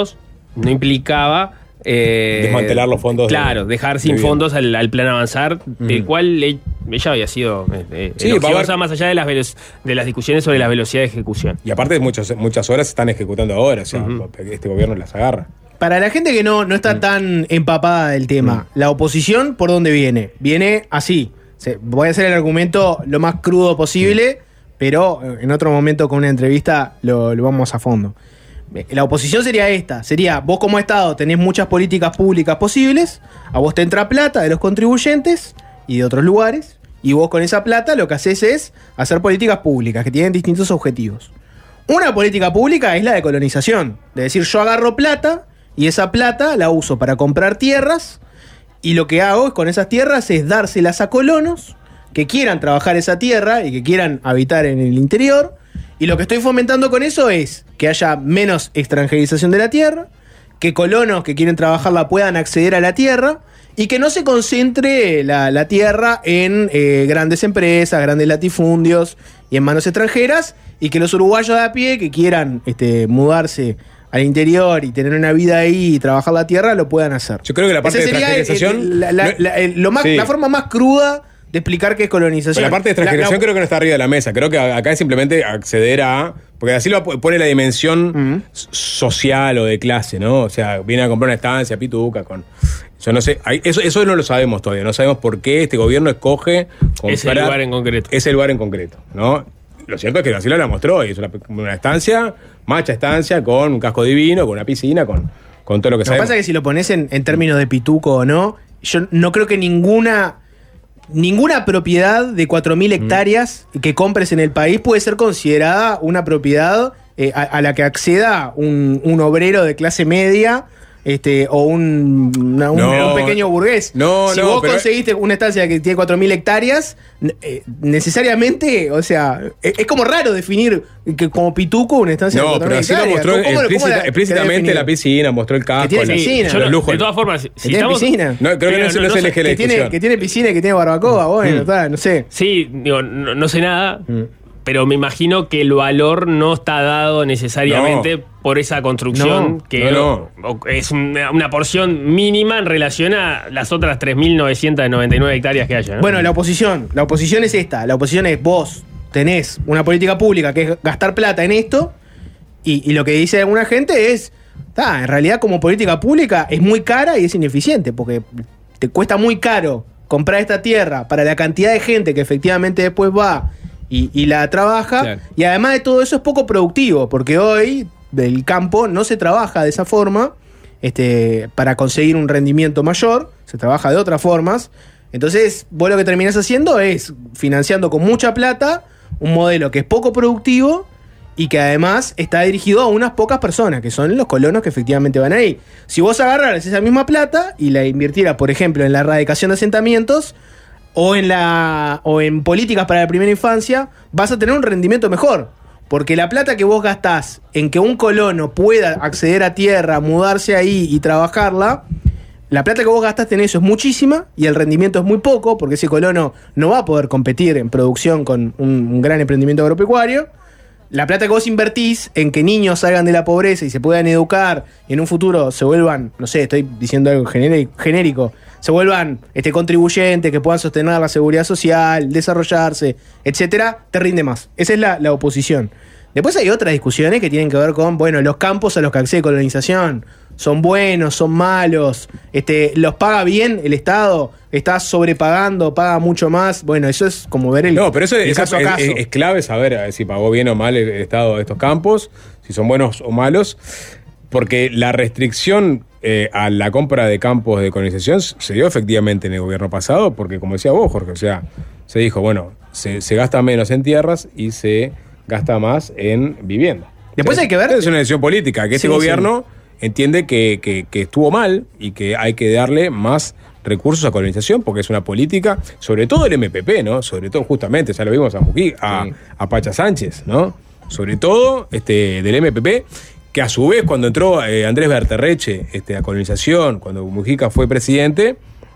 no implicaba eh, desmantelar los fondos. Claro, de, dejar sin de fondos al, al plan avanzar, uh-huh. del cual ella había sido eh, sí, elogiosa, más allá de las, velo- de las discusiones sobre la velocidad de ejecución. Y aparte muchas, muchas horas se están ejecutando ahora, o sea, uh-huh. este gobierno las agarra. Para la gente que no, no está uh-huh. tan empapada del tema, uh-huh. la oposición, ¿por dónde viene? Viene así. Voy a hacer el argumento lo más crudo posible, uh-huh. pero en otro momento con una entrevista lo, lo vamos a fondo. La oposición sería esta, sería vos como Estado tenés muchas políticas públicas posibles, a vos te entra plata de los contribuyentes y de otros lugares, y vos con esa plata lo que haces es hacer políticas públicas que tienen distintos objetivos. Una política pública es la de colonización, de decir yo agarro plata y esa plata la uso para comprar tierras y lo que hago es con esas tierras es dárselas a colonos que quieran trabajar esa tierra y que quieran habitar en el interior. Y lo que estoy fomentando con eso es que haya menos extranjerización de la tierra, que colonos que quieren trabajarla puedan acceder a la tierra y que no se concentre la, la tierra en eh, grandes empresas, grandes latifundios y en manos extranjeras, y que los uruguayos de a pie que quieran este, mudarse al interior y tener una vida ahí y trabajar la tierra lo puedan hacer. Yo creo que la parte Ese de extranjerización... la, la, la, el, lo más, sí. la forma más cruda de explicar qué es colonización. Pero la parte de extranjerización la, la, creo que no está arriba de la mesa. Creo que acá es simplemente acceder a... Porque así lo pone la dimensión uh-huh. social o de clase, ¿no? O sea, viene a comprar una estancia pituca con... Yo no sé, eso, eso no lo sabemos todavía. No sabemos por qué este gobierno escoge comprar... Ese lugar en concreto. Ese lugar en concreto, ¿no? Lo cierto es que así lo mostró. Y es una, una estancia, macha estancia, con un casco divino, con una piscina, con, con todo lo que sabemos. Lo que pasa es que si lo pones en, en términos de pituco o no, yo no creo que ninguna... Ninguna propiedad de cuatro mil hectáreas mm. que compres en el país puede ser considerada una propiedad eh, a, a la que acceda un, un obrero de clase media este, o un, una, un, no, un pequeño burgués. No, si no, vos pero... conseguiste una estancia que tiene cuatro mil hectáreas, eh, necesariamente, o sea, es, es como raro definir que como pituco una estancia no, de cuatro mil hectáreas. No, pero así lo mostró explícita, la, explícitamente la piscina, mostró el casco. Que tiene piscina. Los lujos. De todas formas, si que tiene estamos, piscina. No, creo que no, no, no es el eje de la que tiene, que tiene piscina y que tiene barbacoa, bueno, mm. tal, no sé. Sí, digo, no, no sé nada, mm. pero me imagino que el valor no está dado necesariamente no. por esa construcción, no, que no, no. es una, una porción mínima en relación a las otras tres mil novecientas noventa y nueve hectáreas que haya, ¿no? Bueno, la oposición, la oposición es esta, la oposición es vos tenés una política pública que es gastar plata en esto y, y lo que dice alguna gente es, ah, en realidad como política pública es muy cara y es ineficiente porque te cuesta muy caro comprar esta tierra para la cantidad de gente que efectivamente después va y, y la trabaja, claro. Y además de todo eso es poco productivo, porque hoy del campo no se trabaja de esa forma este, para conseguir un rendimiento mayor, se trabaja de otras formas. Entonces vos lo que terminás haciendo es financiando con mucha plata un modelo que es poco productivo y que además está dirigido a unas pocas personas, que son los colonos que efectivamente van ahí. Si vos agarraras esa misma plata y la invirtieras, por ejemplo, en la erradicación de asentamientos o en, la, o en políticas para la primera infancia, vas a tener un rendimiento mejor. Porque la plata que vos gastás en que un colono pueda acceder a tierra, mudarse ahí y trabajarla, la plata que vos gastaste en eso es muchísima y el rendimiento es muy poco, porque ese colono no va a poder competir en producción con un, un gran emprendimiento agropecuario. La plata que vos invertís en que niños salgan de la pobreza y se puedan educar y en un futuro se vuelvan, no sé, estoy diciendo algo genérico, se vuelvan este, contribuyentes que puedan sostener la seguridad social, desarrollarse, etcétera, te rinde más. Esa es la, la oposición. Después hay otras discusiones que tienen que ver con, bueno, los campos a los que accede colonización. ¿Son buenos? ¿Son malos? Este, ¿los paga bien el Estado? ¿Está sobrepagando? ¿Paga mucho más? Bueno, eso es como ver el, no, pero eso el es, caso a caso. Es, es clave saber si pagó bien o mal el, el Estado de estos campos, si son buenos o malos, porque la restricción eh, a la compra de campos de colonización se dio efectivamente en el gobierno pasado, porque como decía vos, Jorge, o sea, se dijo, bueno, se, se gasta menos en tierras y se gasta más en vivienda. Después Entonces, hay que ver... Es una decisión política, que este sí, gobierno... Sí. entiende que, que, que estuvo mal y que hay que darle más recursos a colonización porque es una política, sobre todo el M P P, ¿no? Sobre todo justamente, ya lo vimos a Mujica, a, sí. a Pacha Sánchez, ¿no? Sobre todo este, del M P P, que a su vez cuando entró eh, Andrés Berterreche este, a colonización, cuando Mujica fue presidente,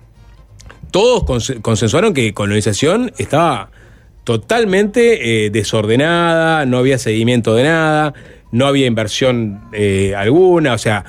todos cons- consensuaron que colonización estaba totalmente eh, desordenada, no había seguimiento de nada, no había inversión eh, alguna, o sea,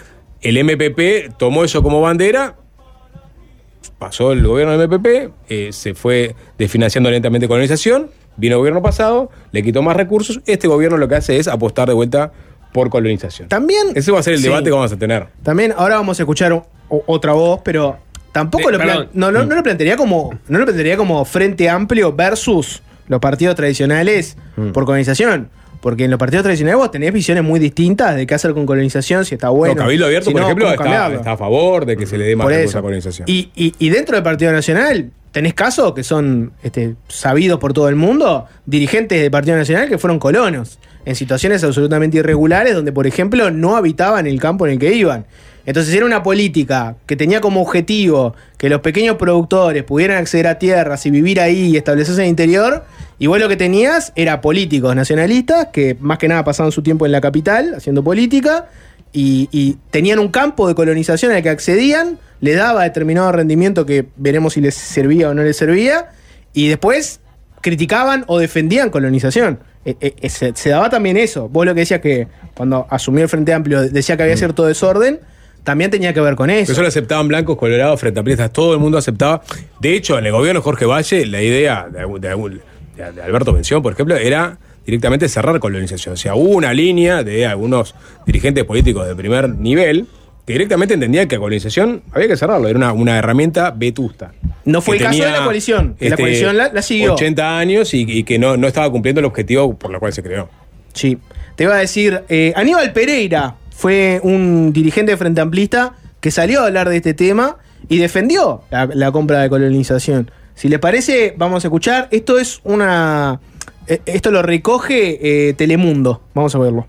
el M P P tomó eso como bandera, pasó el gobierno del M P P, eh, se fue desfinanciando lentamente colonización, vino el gobierno pasado, le quitó más recursos, este gobierno lo que hace es apostar de vuelta por colonización. También... Ese va a ser el sí. debate que vamos a tener. También ahora vamos a escuchar o, otra voz, pero tampoco Eh, lo, plan, no, no, no lo plantearía como no lo plantearía como Frente Amplio versus los partidos tradicionales Mm. por colonización. Porque en los partidos tradicionales vos tenés visiones muy distintas de qué hacer con colonización, si está bueno. No, Cabildo Abierto, si por no, ejemplo, cómo está, cambiarlo. está a favor de que se le dé más Por recursos eso. a colonización. Y, y, y dentro del Partido Nacional tenés casos que son este, sabidos por todo el mundo, dirigentes del Partido Nacional que fueron colonos, en situaciones absolutamente irregulares, donde, por ejemplo, no habitaban el campo en el que iban. Entonces era una política que tenía como objetivo que los pequeños productores pudieran acceder a tierras y vivir ahí y establecerse en el interior, y vos lo que tenías era políticos nacionalistas que más que nada pasaban su tiempo en la capital haciendo política y, y tenían un campo de colonización al que accedían, le daba determinado rendimiento que veremos si les servía o no les servía, y después criticaban o defendían colonización. Eh, eh, se, se daba también eso. Vos lo que decías que cuando asumió el Frente Amplio decía que había cierto desorden, también tenía que ver con eso. Eso lo aceptaban blancos, colorados, frente amplistas, todo el mundo aceptaba. De hecho, en el gobierno de Jorge Valle, la idea de, de, de, de Alberto Bención, por ejemplo, era directamente cerrar colonización. O sea, hubo una línea de algunos dirigentes políticos de primer nivel que directamente entendían que colonización había que cerrarlo, era una, una herramienta vetusta. No fue el caso tenía, de la coalición, que este, la coalición la, la siguió. ochenta años y, y que no, no estaba cumpliendo el objetivo por el cual se creó. Sí. Te iba a decir, eh, Aníbal Pereira fue un dirigente de Frente Amplista que salió a hablar de este tema y defendió la, la compra de colonización. Si les parece, vamos a escuchar. Esto es una... Eh, esto lo recoge eh, Telemundo. Vamos a verlo.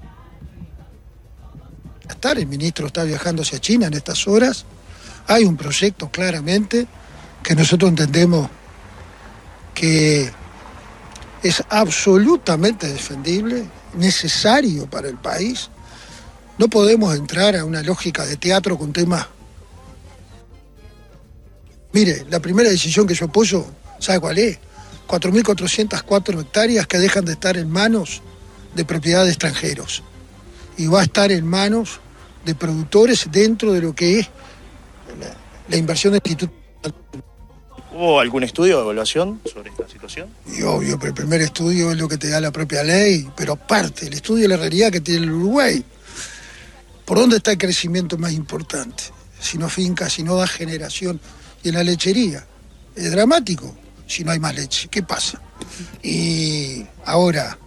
El ministro está viajando hacia China en estas horas. Hay un proyecto claramente que nosotros entendemos que es absolutamente defendible, necesario para el país. No podemos entrar a una lógica de teatro con temas. Mire, la primera decisión que yo apoyo, ¿sabe cuál es? cuatro mil cuatrocientas cuatro hectáreas que dejan de estar en manos de propiedad de extranjeros. Y va a estar en manos de productores dentro de lo que es la, la inversión del Instituto. ¿Hubo algún estudio de evaluación sobre esta situación? Y obvio, pero el primer estudio es lo que te da la propia ley, pero aparte, el estudio de la realidad que tiene el Uruguay. ¿Por dónde está el crecimiento más importante? Si no finca, si no da generación. Y en la lechería. Es dramático si no hay más leche. ¿Qué pasa? Y ahora,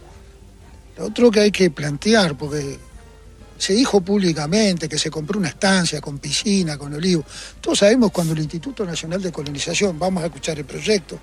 lo otro que hay que plantear, porque se dijo públicamente que se compró una estancia con piscina, con olivo. Todos sabemos cuando el Instituto Nacional de Colonización, vamos a escuchar el proyecto,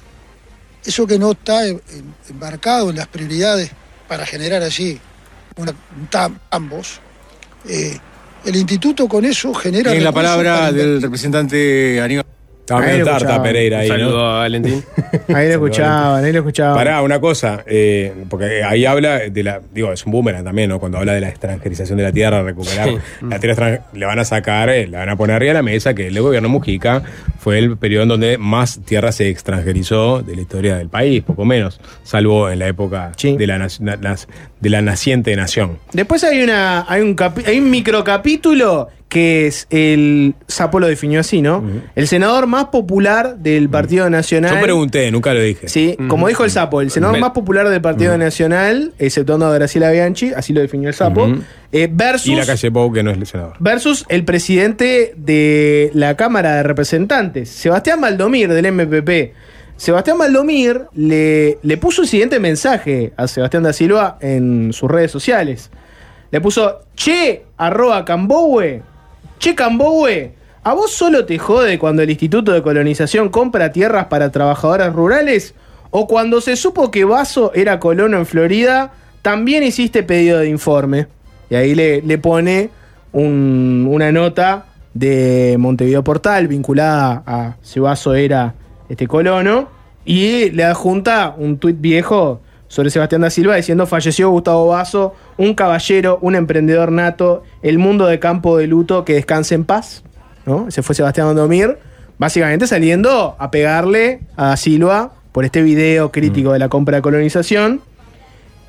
eso que no está embarcado en las prioridades para generar allí una, un ambos, eh, el instituto con eso genera... En la palabra del representante Aníbal. Estaba medio tarta Pereira ahí, Saludo ¿no? a Valentín. Ahí lo escuchaban, ahí lo escuchaban. Pará, una cosa, eh, porque ahí habla de la, digo, es un boomerang también, ¿no? Cuando habla de la extranjerización de la tierra, recuperar Sí. la tierra extranjera, le van a sacar, eh, le van a poner arriba de la mesa que el gobierno Mujica fue el periodo en donde más tierra se extranjerizó de la historia del país, poco menos, salvo en la época Sí. de, la, na- las- de la naciente nación. Después hay una hay un, capi- hay un microcapítulo que es el... Sapo lo definió así, ¿no? Uh-huh. El senador más popular del Partido uh-huh. Nacional. Yo pregunté, nunca lo dije. Sí, uh-huh. como dijo el Sapo, el senador Me... más popular del Partido uh-huh. Nacional, exceptuando a Graciela Bianchi, así lo definió el Sapo, uh-huh. eh, versus... Y la calle Pou, que no es el senador. Versus el presidente de la Cámara de Representantes, Sebastián Valdomir, del M P P. Sebastián Valdomir le, le puso el siguiente mensaje a Sebastián da Silva en sus redes sociales. Le puso, che, arroba Cambowe, che Cambowe, ¿a vos solo te jode cuando el Instituto de Colonización compra tierras para trabajadoras rurales? ¿O cuando se supo que Basso era colono en Florida, también hiciste pedido de informe? Y ahí le, le pone un, una nota de Montevideo Portal vinculada a si Basso era este colono, y le adjunta un tuit viejo sobre Sebastián da Silva diciendo: falleció Gustavo Basso, un caballero, un emprendedor nato, el mundo de campo de luto, que descanse en paz, ¿no? Ese fue Sebastián Valdomir, básicamente saliendo a pegarle a da Silva por este video crítico mm. de la compra de colonización.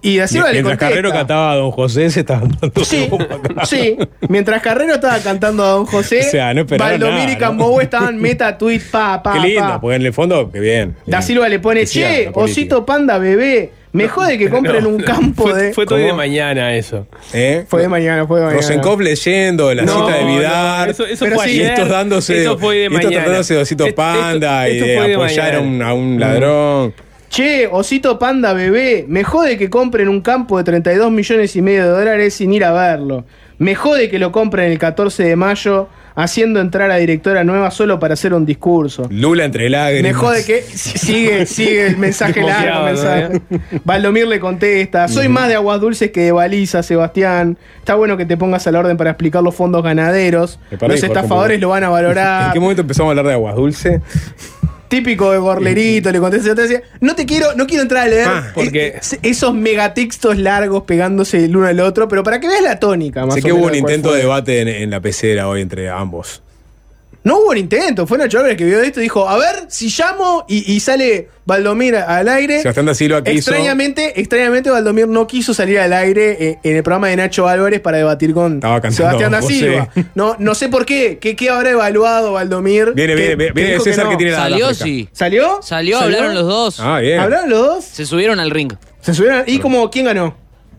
Y Da Silva le Mientras contesta. Carrero cantaba a Don José, se estaba dando Sí, sí. Mientras Carrero estaba cantando a Don José, O sea, no esperaron Valdomir nada, y Cambowe estaban meta tweet, pa, pa, Qué lindo, pa. porque en el fondo, qué bien. Da Silva le pone, Decía che, la política. osito panda bebé, me jode que compren No, un campo fue, de... Fue todo ¿Cómo? de mañana eso. ¿Eh? Fue de mañana, fue de mañana. Rosenkopf leyendo la No, cita de no, Vidar. eso- eso Pero fue sí, y ayer. estos dándose, Eso fue de y estos mañana. tratándose de osito Esto- panda esto- y esto de fue de apoyar a un, mañana. a un ladrón. Che, osito panda bebé, me jode que compren un campo de treinta y dos millones y medio de dólares sin ir a verlo. Me jode que lo compren el catorce de mayo haciendo entrar a directora nueva solo para hacer un discurso. Lula entre lágrimas. Me jode que sigue, sigue el mensaje largo. Desconfiado, mensaje. Valdomir le contesta, soy más de aguas dulces que de baliza, Sebastián. Está bueno que te pongas a la orden para explicar los fondos ganaderos. Me paré, Los Jorge, estafadores un lo van a ¿En valorar. qué momento empezamos a hablar de aguas dulce? Típico de Gorlerito, le contesté, yo te decía, no te quiero, no quiero entrar a leer Ah, porque- es- esos megatextos largos pegándose el uno al otro, pero para que veas la tónica, más Sé o que hubo menos un de cuál intento fue. de debate en, en la pecera hoy entre ambos. No hubo un intento, fue Nacho Álvarez que vio esto y dijo, a ver, si llamo y, y sale Valdomir al aire. Sebastián da Silva quiso. Extrañamente, extrañamente Valdomir no quiso salir al aire eh, en el programa de Nacho Álvarez para debatir con Estaba cantando Sebastián da José. Silva. No, no sé por qué, qué, qué habrá evaluado Valdomir. Viene, que- viene, viene, que viene dijo César no. que tiene la Salió, África. sí. ¿Salió? Salió, ¿Salió? hablaron los dos. Ah, bien. ¿Hablaron los dos? Se subieron al ring. Se subieron. ¿Y como quién ganó?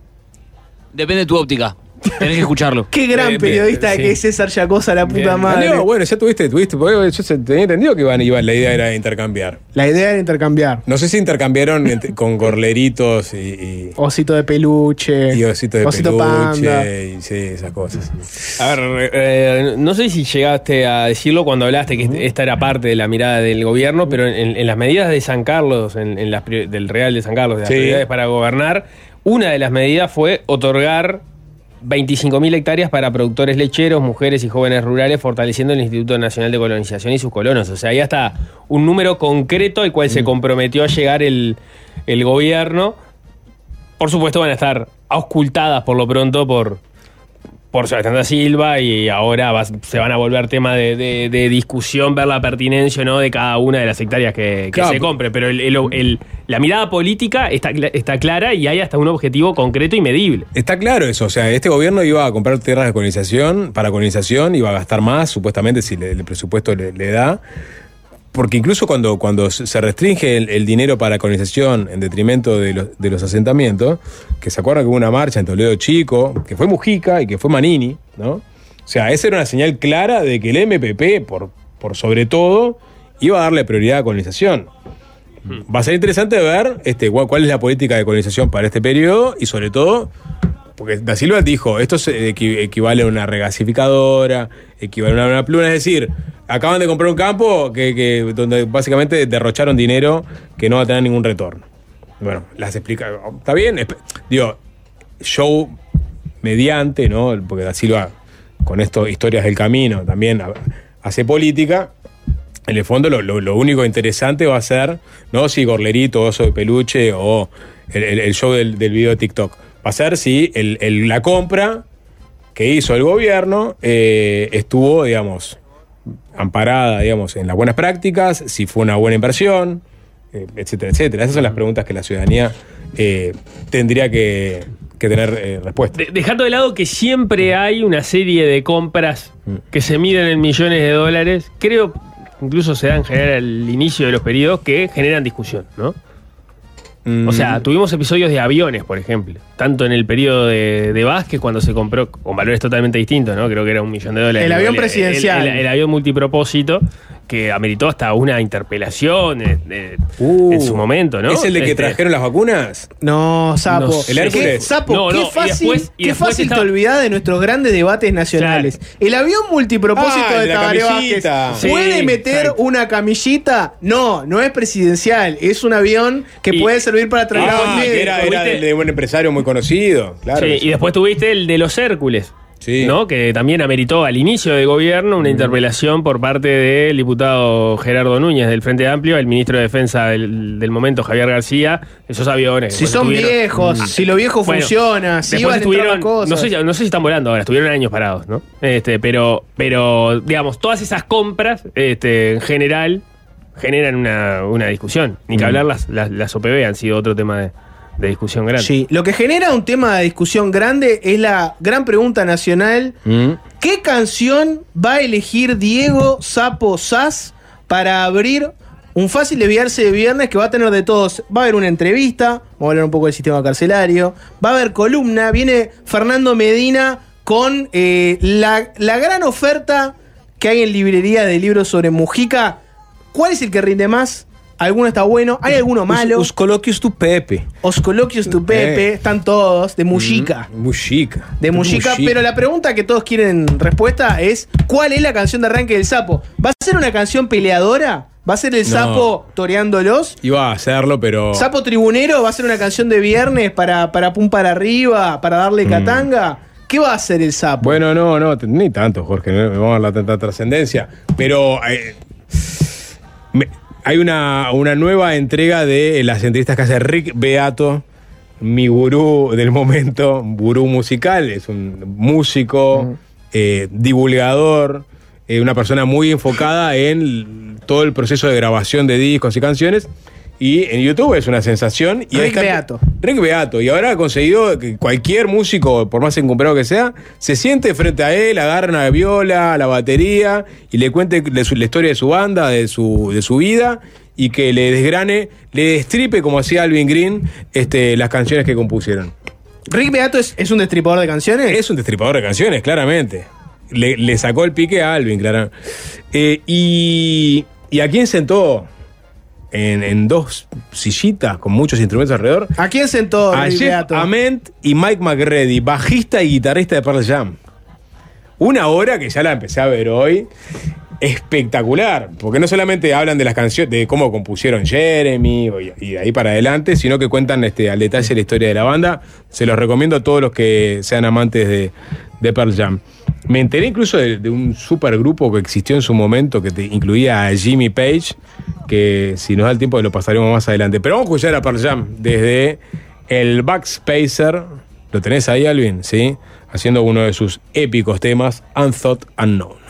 Depende de tu óptica. Tenés que escucharlo. Qué gran Eh, periodista bien, que sí. es César Yacosa, la puta Bien. madre. Salió, bueno, ya tuviste, tuviste, porque yo se- tenía entendido que iban, iban, la idea era intercambiar. La idea era intercambiar. No sé si intercambiaron entre- con gorleritos y, y, Osito de peluche. y osito de Osito peluche panda. y sí, esas cosas. A ver, eh, no sé si llegaste a decirlo cuando hablaste que este- esta era parte de la mirada del gobierno, pero en, en las medidas de San Carlos, en, en las pri- del Real de San Carlos, de las Sí. prioridades para gobernar, una de las medidas fue otorgar veinticinco mil hectáreas para productores lecheros, mujeres y jóvenes rurales, fortaleciendo el Instituto Nacional de Colonización y sus colonos. O sea, ahí está un número concreto al cual se comprometió a llegar el, el gobierno. Por supuesto van a estar auscultadas por lo pronto por, por Sebastián da Silva y ahora va- se van a volver tema de, de- de discusión, ver la pertinencia o no de cada una de las hectáreas que, que Claro. se compre. Pero el- el- el- la mirada política está, cla- está clara y hay hasta un objetivo concreto y medible. Está claro eso, o sea, este gobierno iba a comprar tierras de colonización, para colonización, iba a gastar más, supuestamente, si le- el presupuesto le, le da. Porque incluso cuando, cuando se restringe el, el dinero para colonización en detrimento de los, de los asentamientos, que se acuerdan que hubo una marcha en Toledo Chico, que fue Mujica y que fue Manini, ¿no? O sea, esa era una señal clara de que el M P P, por, por sobre todo, iba a darle prioridad a colonización. Va a ser interesante ver este, cuál, cuál es la política de colonización para este periodo y sobre todo, porque Da Silva dijo, esto se equi- equivale a una regasificadora, equivale a una pluma, es decir, acaban de comprar un campo que, que- donde básicamente derrocharon dinero que no va a tener ningún retorno. Bueno, las explica, está bien, esp- digo, show mediante, ¿no? Porque Da Silva con esto, historias del camino, también ha- hace política. En el fondo lo, lo- lo único interesante va a ser, no si Gorlerito, Oso de Peluche o el, el- el show del, del video de TikTok. Va a ser si el- el- la compra que hizo el gobierno eh, estuvo, digamos, amparada, digamos, en las buenas prácticas, si fue una buena inversión, eh, etcétera, etcétera. Esas son las preguntas que la ciudadanía eh, tendría que, que tener eh, respuesta. De- dejando de lado que siempre hay una serie de compras que se miden en millones de dólares, creo incluso se da en general al inicio de los periodos que generan discusión, ¿no? Mm. O sea, tuvimos episodios de aviones, por ejemplo. Tanto en el periodo de, de Vázquez, cuando se compró con valores totalmente distintos, ¿no? Creo que era un millón de dólares. El avión presidencial. El, el- el avión multipropósito, que ameritó hasta una interpelación eh, eh, Uh, en su momento, ¿no? ¿Es el de que Este, trajeron las vacunas? No, Sapo. No sé. ¿El Hércules? ¿Qué, Sapo, No, qué no, y fácil, después- y qué después fácil estaba- te olvidás de nuestros grandes debates nacionales. El avión multipropósito Ah, de el de la Tabaré camillita. Vázquez, ¿puede Sí, meter exacto. una camillita? No, no es presidencial. Es un avión que Y- puede servir para traslados Ah, médicos. que era, era ¿viste? de, de un empresario muy conocido, claro. Sí, y después tuviste el de los Hércules. Sí. ¿No? Que también ameritó al inicio del gobierno una interpelación por parte del diputado Gerardo Núñez del Frente Amplio, el ministro de Defensa del, del momento, Javier García, esos aviones. Si bueno, son estuvieron- viejos, Ah, si lo viejo bueno, funciona, si después iban a entrar estuvieron, las cosas. no sé, si- no sé si están volando ahora, estuvieron años parados, ¿no? Este, pero, pero, digamos, todas esas compras, este, en general, generan una, una discusión. Ni que Mm. hablar las, las, las O P B han sido otro tema de, de discusión grande. Sí, lo que genera un tema de discusión grande es la gran pregunta nacional. Mm. ¿Qué canción va a elegir Diego Sapo Sass para abrir un fácil desviarse de viernes que va a tener de todos? Va a haber una entrevista, vamos a hablar un poco del sistema carcelario, va a haber columna, viene Fernando Medina con eh, la, la gran oferta que hay en librería de libros sobre Mujica. ¿Cuál es el que rinde más? ¿Alguno está bueno? ¿Hay alguno malo? Os, os coloquios tu Pepe. Os coloquios tu Pepe, Eh. están todos, de Mujica. Mm, Mujica. De Mujica, pero la pregunta que todos quieren respuesta es: ¿cuál es la canción de arranque del Sapo? ¿Va a ser una canción peleadora? ¿Va a ser el No. Sapo toreándolos? Iba a hacerlo, pero. ¿Sapo tribunero? ¿Va a ser una canción de viernes para, para pum para arriba, para darle catanga? ¿Qué va a hacer el Sapo? Bueno, no, no, t- ni tanto, Jorge, no vamos a dar tanta trascendencia. Pero eh, me- hay una, una nueva entrega de las entrevistas que hace Rick Beato, mi gurú del momento, gurú musical, es un músico, eh, divulgador, eh, una persona muy enfocada en todo el proceso de grabación de discos y canciones. Y en YouTube es una sensación. Y Rick Beato. Rick Beato. Y ahora ha conseguido que cualquier músico, por más encumbrado que sea, se siente frente a él, agarra una viola, la batería, y le cuente de su- la historia de su banda, de su, de su vida, y que le desgrane, le destripe, como hacía Alvin Green, este, las canciones que compusieron. ¿Rick Beato es, es un destripador de canciones? Es un destripador de canciones, claramente. Le, le sacó el pique a Alvin, claro. Eh, y, ¿Y a quién sentó? En, en dos sillitas con muchos instrumentos alrededor. ¿A quién sentó A Rick Jeff Beato? Ament y Mike McReady, bajista y guitarrista de Pearl Jam. Una hora que ya la empecé a ver hoy, espectacular, porque no solamente hablan de las canciones, de cómo compusieron Jeremy y, y de ahí para adelante, sino que cuentan este, al detalle la historia de la banda. Se los recomiendo a todos los que sean amantes de, de Pearl Jam. Me enteré incluso de, de un supergrupo que existió en su momento que te, incluía a Jimmy Page, que si nos da el tiempo lo pasaremos más adelante. Pero vamos a escuchar a Pearl Jam desde el Backspacer. ¿Lo tenés ahí, Alvin? ¿Sí? Haciendo uno de sus épicos temas, Unthought Unknown.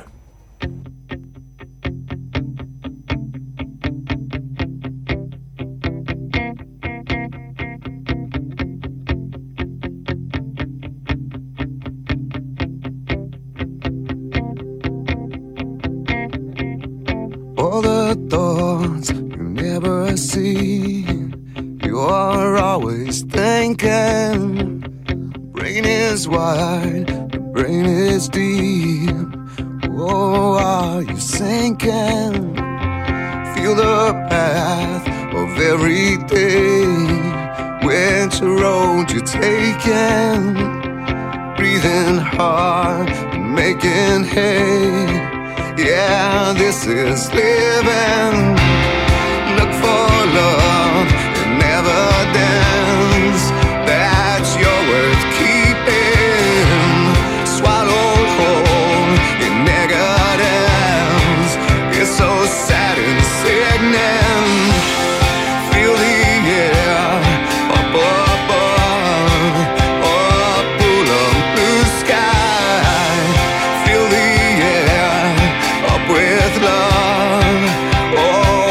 All the thoughts you never see, you are always thinking. Brain is wide, the brain is deep. Oh, are you sinking? Feel the path of every day. Which road you're taking? Breathing hard and making hay. Yeah, this is living. Look for love, it never ends. That's your worth keeping. Swallow whole in negatives. It's so sad and sickening. Feel the air up above, up full of blue sky. Feel the air up with love. Oh,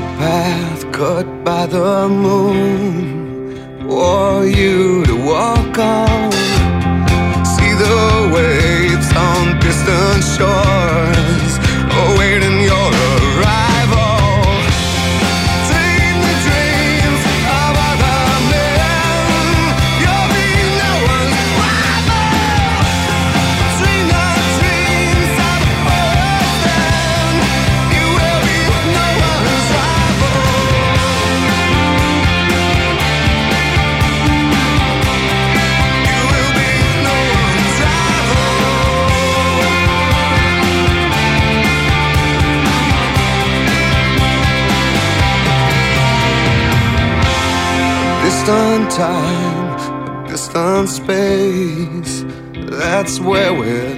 path cut by the moon for you to walk on. See the waves on distant shores awaiting your arrival. Dream the dreams of other men. You'll be no one's rival. Dream the dreams of others. You will be no one's rival. You will be no one's rival. Distant time, a distant space. That's where we're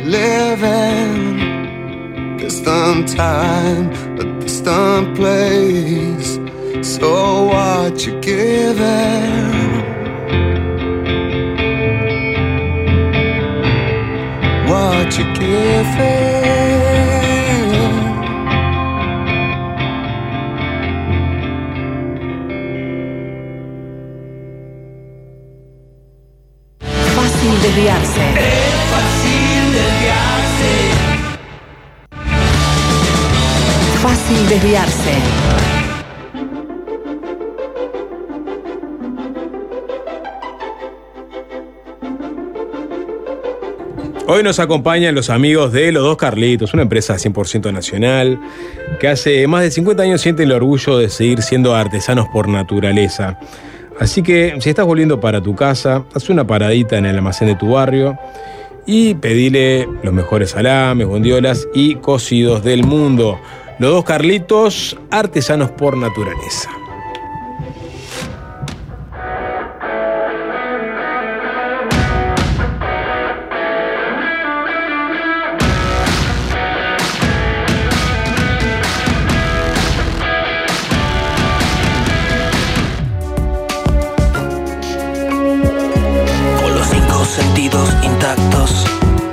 living. Distant time, a distant place. So what you giving? What you giving? Fácil desviarse. Es fácil desviarse. Fácil desviarse. Hoy nos acompañan los amigos de Los Dos Carlitos, una empresa cien por ciento nacional que hace más de cincuenta años siente el orgullo de seguir siendo artesanos por naturaleza. Así que si estás volviendo para tu casa, haz una paradita en el almacén de tu barrio y pedile los mejores salames, bondiolas y cocidos del mundo. Los Dos Carlitos, artesanos por naturaleza. Con los cinco sentidos intactos.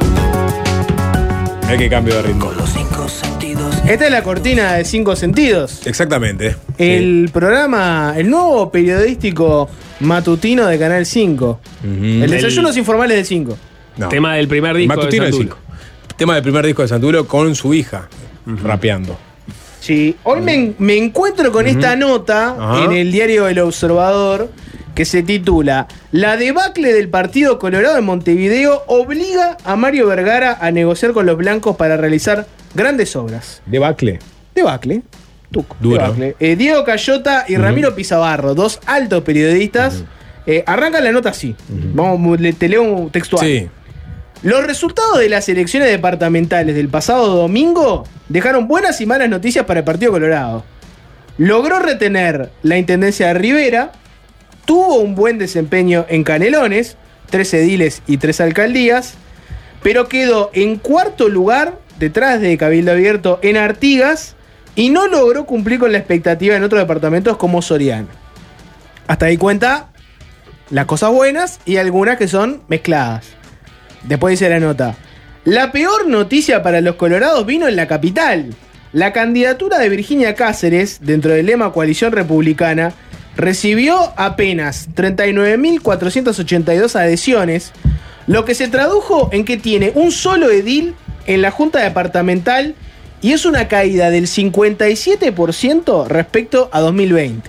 Hay que cambio de ritmo. Con los cinco sentidos. Esta es la cortina de Cinco Sentidos. Exactamente. El programa, el nuevo periodístico matutino de Canal cinco. Uh-huh. El desayunos informales de cinco. No. Tema del primer disco Matutino de del Santuro. cinco. Tema del primer disco de Santuro con su hija, uh-huh, rapeando. Sí, hoy me, me encuentro con, uh-huh, esta nota, ajá, en el diario El Observador, que se titula La debacle del Partido Colorado en Montevideo obliga a Mario Vergara a negociar con los blancos para realizar grandes obras. Debacle. Debacle. Tuco. Duro. Debacle. Eh, Diego Cayota y, uh-huh, Ramiro Pizabarro, dos altos periodistas, uh-huh, eh, arrancan la nota así. Uh-huh. Vamos, le, te leo un textual. Sí. Los resultados de las elecciones departamentales del pasado domingo dejaron buenas y malas noticias para el Partido Colorado. Logró retener la intendencia de Rivera, tuvo un buen desempeño en Canelones, tres ediles y tres alcaldías, pero quedó en cuarto lugar detrás de Cabildo Abierto en Artigas y no logró cumplir con la expectativa en otros departamentos como Soriano. Hasta ahí cuenta las cosas buenas y algunas que son mezcladas. Después dice la nota: la peor noticia para los colorados vino en la capital. La candidatura de Virginia Cáceres, dentro del lema Coalición Republicana, recibió apenas treinta y nueve mil cuatrocientas ochenta y dos adhesiones, lo que se tradujo en que tiene un solo edil en la Junta Departamental y es una caída del cincuenta y siete por ciento respecto a dos mil veinte.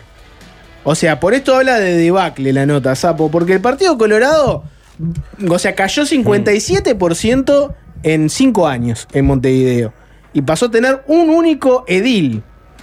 O sea, por esto habla de debacle la nota, Sapo, porque el Partido Colorado, o sea, cayó cincuenta y siete por ciento en cinco años en Montevideo y pasó a tener un único edil.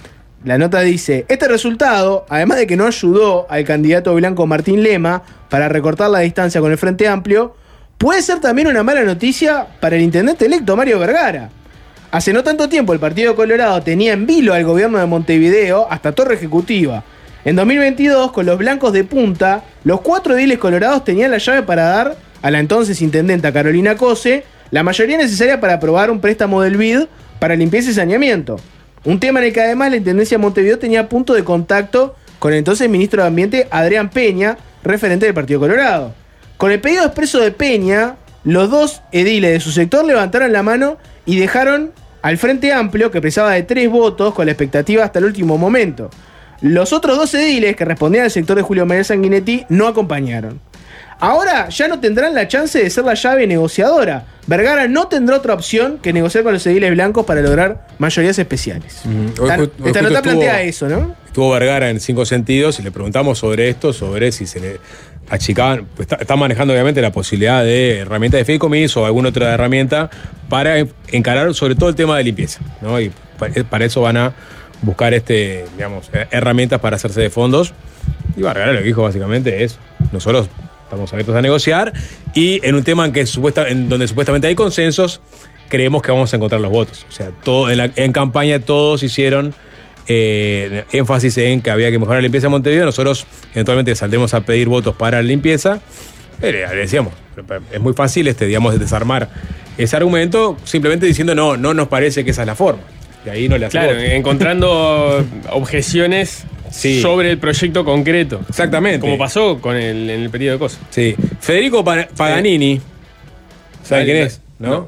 La nota dice: este resultado, además de que no ayudó al candidato blanco Martín Lema para recortar la distancia con el Frente Amplio, puede ser también una mala noticia para el intendente electo Mario Vergara. Hace no tanto tiempo el Partido Colorado tenía en vilo al gobierno de Montevideo hasta torre ejecutiva. En dos mil veintidós, con los blancos de punta, los cuatro ediles colorados tenían la llave para dar a la entonces intendenta Carolina Cose la mayoría necesaria para aprobar un préstamo del B I D para limpieza y saneamiento. Un tema en el que además la Intendencia de Montevideo tenía punto de contacto con el entonces ministro de Ambiente Adrián Peña, referente del Partido Colorado. Con el pedido expreso de Peña, los dos ediles de su sector levantaron la mano y dejaron al Frente Amplio, que precisaba de tres votos, con la expectativa hasta el último momento. Los otros dos ediles que respondían al sector de Julio María Sanguinetti no acompañaron. Ahora ya no tendrán la chance de ser la llave negociadora. Vergara no tendrá otra opción que negociar con los ediles blancos para lograr mayorías especiales. Mm. Hoy, Esta, hoy esta nota estuvo, plantea eso, ¿no? Estuvo Vergara en Cinco Sentidos y le preguntamos sobre esto, sobre si se le achicaban. Pues está, está manejando obviamente la posibilidad de herramienta de fideicomiso o alguna otra herramienta para encarar sobre todo el tema de limpieza, ¿no? Y para eso van a buscar este, digamos, herramientas para hacerse de fondos. Y Vergara lo que dijo básicamente es: nosotros estamos abiertos a negociar y en un tema en que supuesta, en donde supuestamente hay consensos, creemos que vamos a encontrar los votos. O sea, todo, en, la, en campaña todos hicieron eh, énfasis en que había que mejorar la limpieza de Montevideo. Nosotros eventualmente saldremos a pedir votos para la limpieza. Eh, le decíamos, es muy fácil este, digamos, desarmar ese argumento simplemente diciendo no, no nos parece que esa es la forma. Y ahí no le hacemos. Claro, encontrando objeciones sí. sobre el proyecto concreto. Exactamente. Como pasó con el, en el periodo de cosas. Sí. Federico Paganini. ¿Saben quién es? ¿No?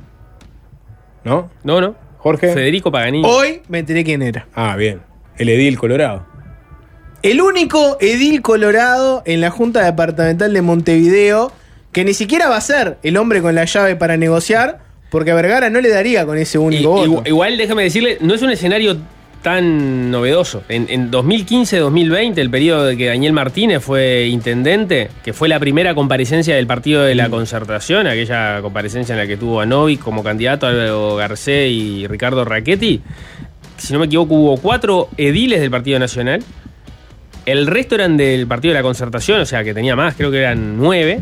¿No? No, no. Jorge. Federico Paganini. Hoy me enteré quién era. Ah, bien. El edil colorado. El único edil colorado en la Junta Departamental de Montevideo que ni siquiera va a ser el hombre con la llave para negociar, porque a Vergara no le daría con ese único y, voto. Igual, igual, déjame decirle, no es un escenario tan novedoso. En, en dos mil quince dos mil veinte, el periodo de que Daniel Martínez fue intendente, que fue la primera comparecencia del Partido de la Concertación, aquella comparecencia en la que tuvo a Novik como candidato, Álvaro Garcés y Ricardo Rachetti. Si no me equivoco, hubo cuatro ediles del Partido Nacional. El resto eran del Partido de la Concertación, o sea que tenía más, creo que eran nueve.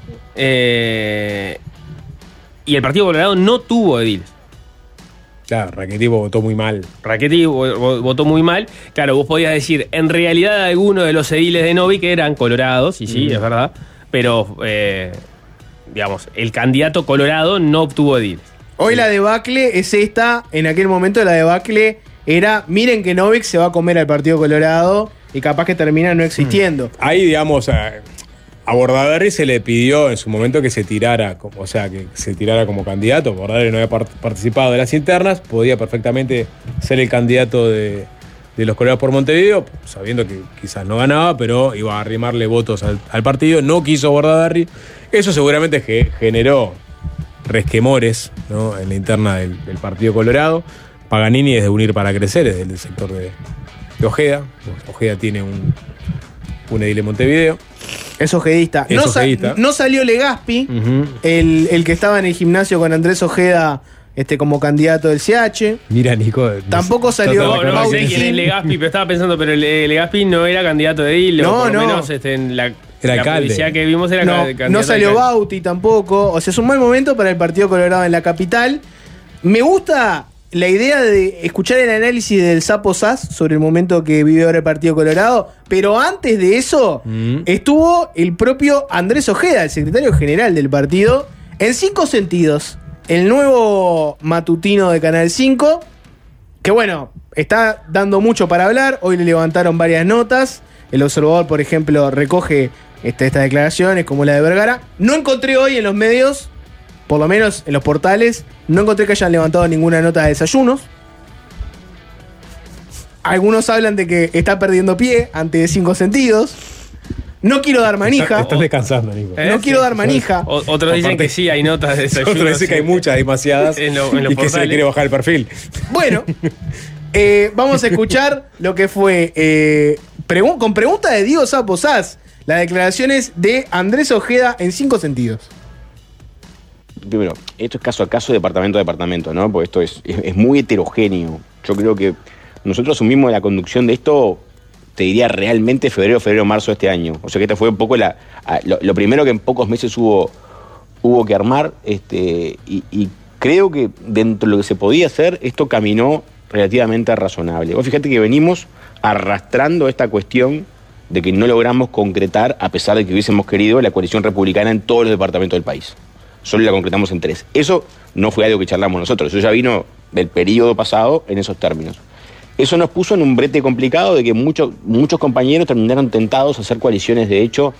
Eh, y el Partido Colorado no tuvo ediles. Claro, Rachetti votó muy mal. Rachetti votó muy mal. Claro, vos podías decir, en realidad algunos de los ediles de Novik eran colorados, y sí, mm. es verdad, pero, eh, digamos, el candidato colorado no obtuvo ediles. Hoy sí. La debacle es esta, en aquel momento la debacle era, miren que Novik se va a comer al Partido Colorado y capaz que termina no existiendo. Mm. Ahí, digamos, a, a Bordaberry se le pidió en su momento que se tirara, como, o sea, que se tirara como candidato. Bordaberry no había part- participado de las internas, podía perfectamente ser el candidato de, de los Colorados por Montevideo, sabiendo que quizás no ganaba, pero iba a arrimarle votos al, al partido. No quiso Bordaberry. Eso seguramente ge- generó resquemores, ¿no?, en la interna del, del Partido Colorado. Paganini es de Unir para Crecer, es del sector de, de Ojeda. Ojeda tiene un, un edil en Montevideo. Es ojedista. Es no, ojedista. Sa- no salió Legaspi, uh-huh. el, el que estaba en el gimnasio con Andrés Ojeda este, como candidato del C H. Mira, Nico. Tampoco salió. No, no, no sé quién es Legaspi, pero estaba pensando, pero Legaspi no era candidato de edil, no, o por lo no. menos este, en la, era la alcalde. publicidad que vimos era no, candidato. No salió Bauti tampoco. O sea, es un mal momento para el Partido Colorado en la capital. Me gusta la idea de escuchar el análisis del Sapo Sass sobre el momento que vive ahora el Partido Colorado, pero antes de eso mm. estuvo el propio Andrés Ojeda, el secretario general del partido, en Cinco Sentidos, el nuevo matutino de Canal cinco, que bueno, está dando mucho para hablar. Hoy le levantaron varias notas. El Observador, por ejemplo, recoge este, estas declaraciones como la de Vergara. No encontré hoy en los medios, por lo menos en los portales, no encontré que hayan levantado ninguna nota de desayunos. Algunos hablan de que está perdiendo pie ante Cinco Sentidos. No quiero dar manija. Estás descansando, Nico. No quiero dar manija. O, otros dicen que sí, hay notas de desayunos. Otros dicen que hay muchas, demasiadas. En lo, en los y que se le quiere bajar el perfil. Bueno, eh, vamos a escuchar lo que fue, eh, pregu- con pregunta de Diego Sapo Sass, las declaraciones de Andrés Ojeda en Cinco Sentidos. Primero, esto es caso a caso, departamento a departamento, ¿no? Porque esto es, es, es muy heterogéneo. Yo creo que nosotros asumimos la conducción de esto, te diría realmente febrero, febrero, marzo de este año. O sea que esta fue un poco la, lo, lo primero que en pocos meses hubo, hubo que armar. Este, y, y creo que dentro de lo que se podía hacer, esto caminó relativamente razonable. Vos fíjate que venimos arrastrando esta cuestión de que no logramos concretar, a pesar de que hubiésemos querido, la coalición republicana en todos los departamentos del país. Solo la concretamos en tres. Eso no fue algo que charlamos nosotros, eso ya vino del periodo pasado en esos términos. Eso nos puso en un brete complicado de que muchos, muchos compañeros terminaron tentados a hacer coaliciones de hecho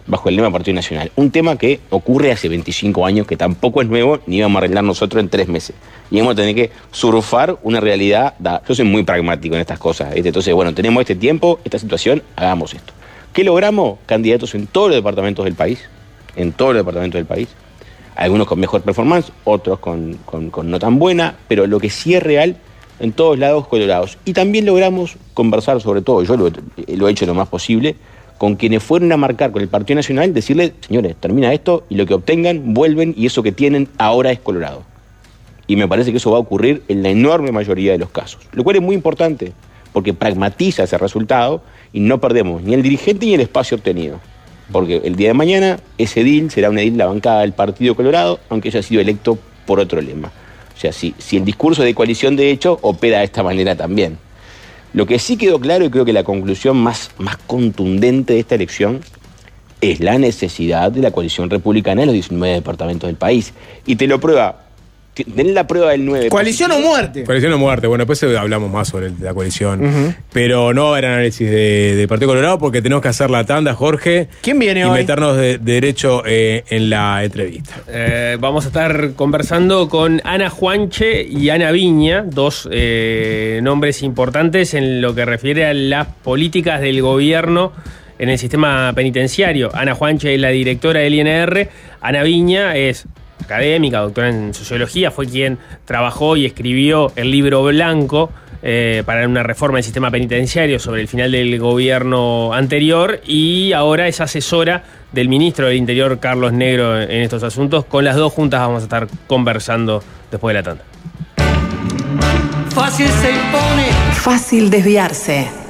bajo el lema Partido Nacional. Un tema que ocurre hace veinticinco años, que tampoco es nuevo, ni íbamos a arreglar nosotros en tres meses. Y vamos a tener que surfar una realidad. Da. Yo soy muy pragmático en estas cosas. ¿viste? Entonces, bueno, tenemos este tiempo, esta situación, hagamos esto. ¿Qué logramos? Candidatos en todos los departamentos del país, en todos los departamentos del país. Algunos con mejor performance, otros con, con, con no tan buena, pero lo que sí es real, en todos lados colorados. Y también logramos conversar sobre todo, yo lo, lo he hecho lo más posible, con quienes fueron a marcar con el Partido Nacional, decirle, señores, termina esto y lo que obtengan, vuelven y eso que tienen ahora es Colorado. Y me parece que eso va a ocurrir en la enorme mayoría de los casos. Lo cual es muy importante, porque pragmatiza ese resultado y no perdemos ni el dirigente ni el espacio obtenido. Porque el día de mañana ese edil será un edil de la bancada del Partido Colorado, aunque haya sido electo por otro lema. O sea, si, si el discurso de coalición de hecho opera de esta manera también. Lo que sí quedó claro, y creo que la conclusión más, más contundente de esta elección, es la necesidad de la coalición republicana en los diecinueve departamentos del país. Y te lo prueba. Tenés la prueba del nueve. Coalición o muerte. Coalición o muerte. Bueno, después hablamos más sobre la coalición. Uh-huh. Pero no va a haber análisis de, de Partido Colorado porque tenemos que hacer la tanda, Jorge. ¿Quién viene y hoy? Y meternos de, de derecho eh, en la entrevista. Eh, vamos a estar conversando con Ana Juanche y Ana Viña, dos eh, nombres importantes en lo que refiere a las políticas del gobierno en el sistema penitenciario. Ana Juanche es la directora del I N R. Ana Viña es académica, doctora en sociología, fue quien trabajó y escribió el libro blanco eh, para una reforma del sistema penitenciario sobre el final del gobierno anterior y ahora es asesora del ministro del Interior, Carlos Negro, en estos asuntos. Con las dos juntas vamos a estar conversando después de la tanda. Fácil se impone. Fácil desviarse.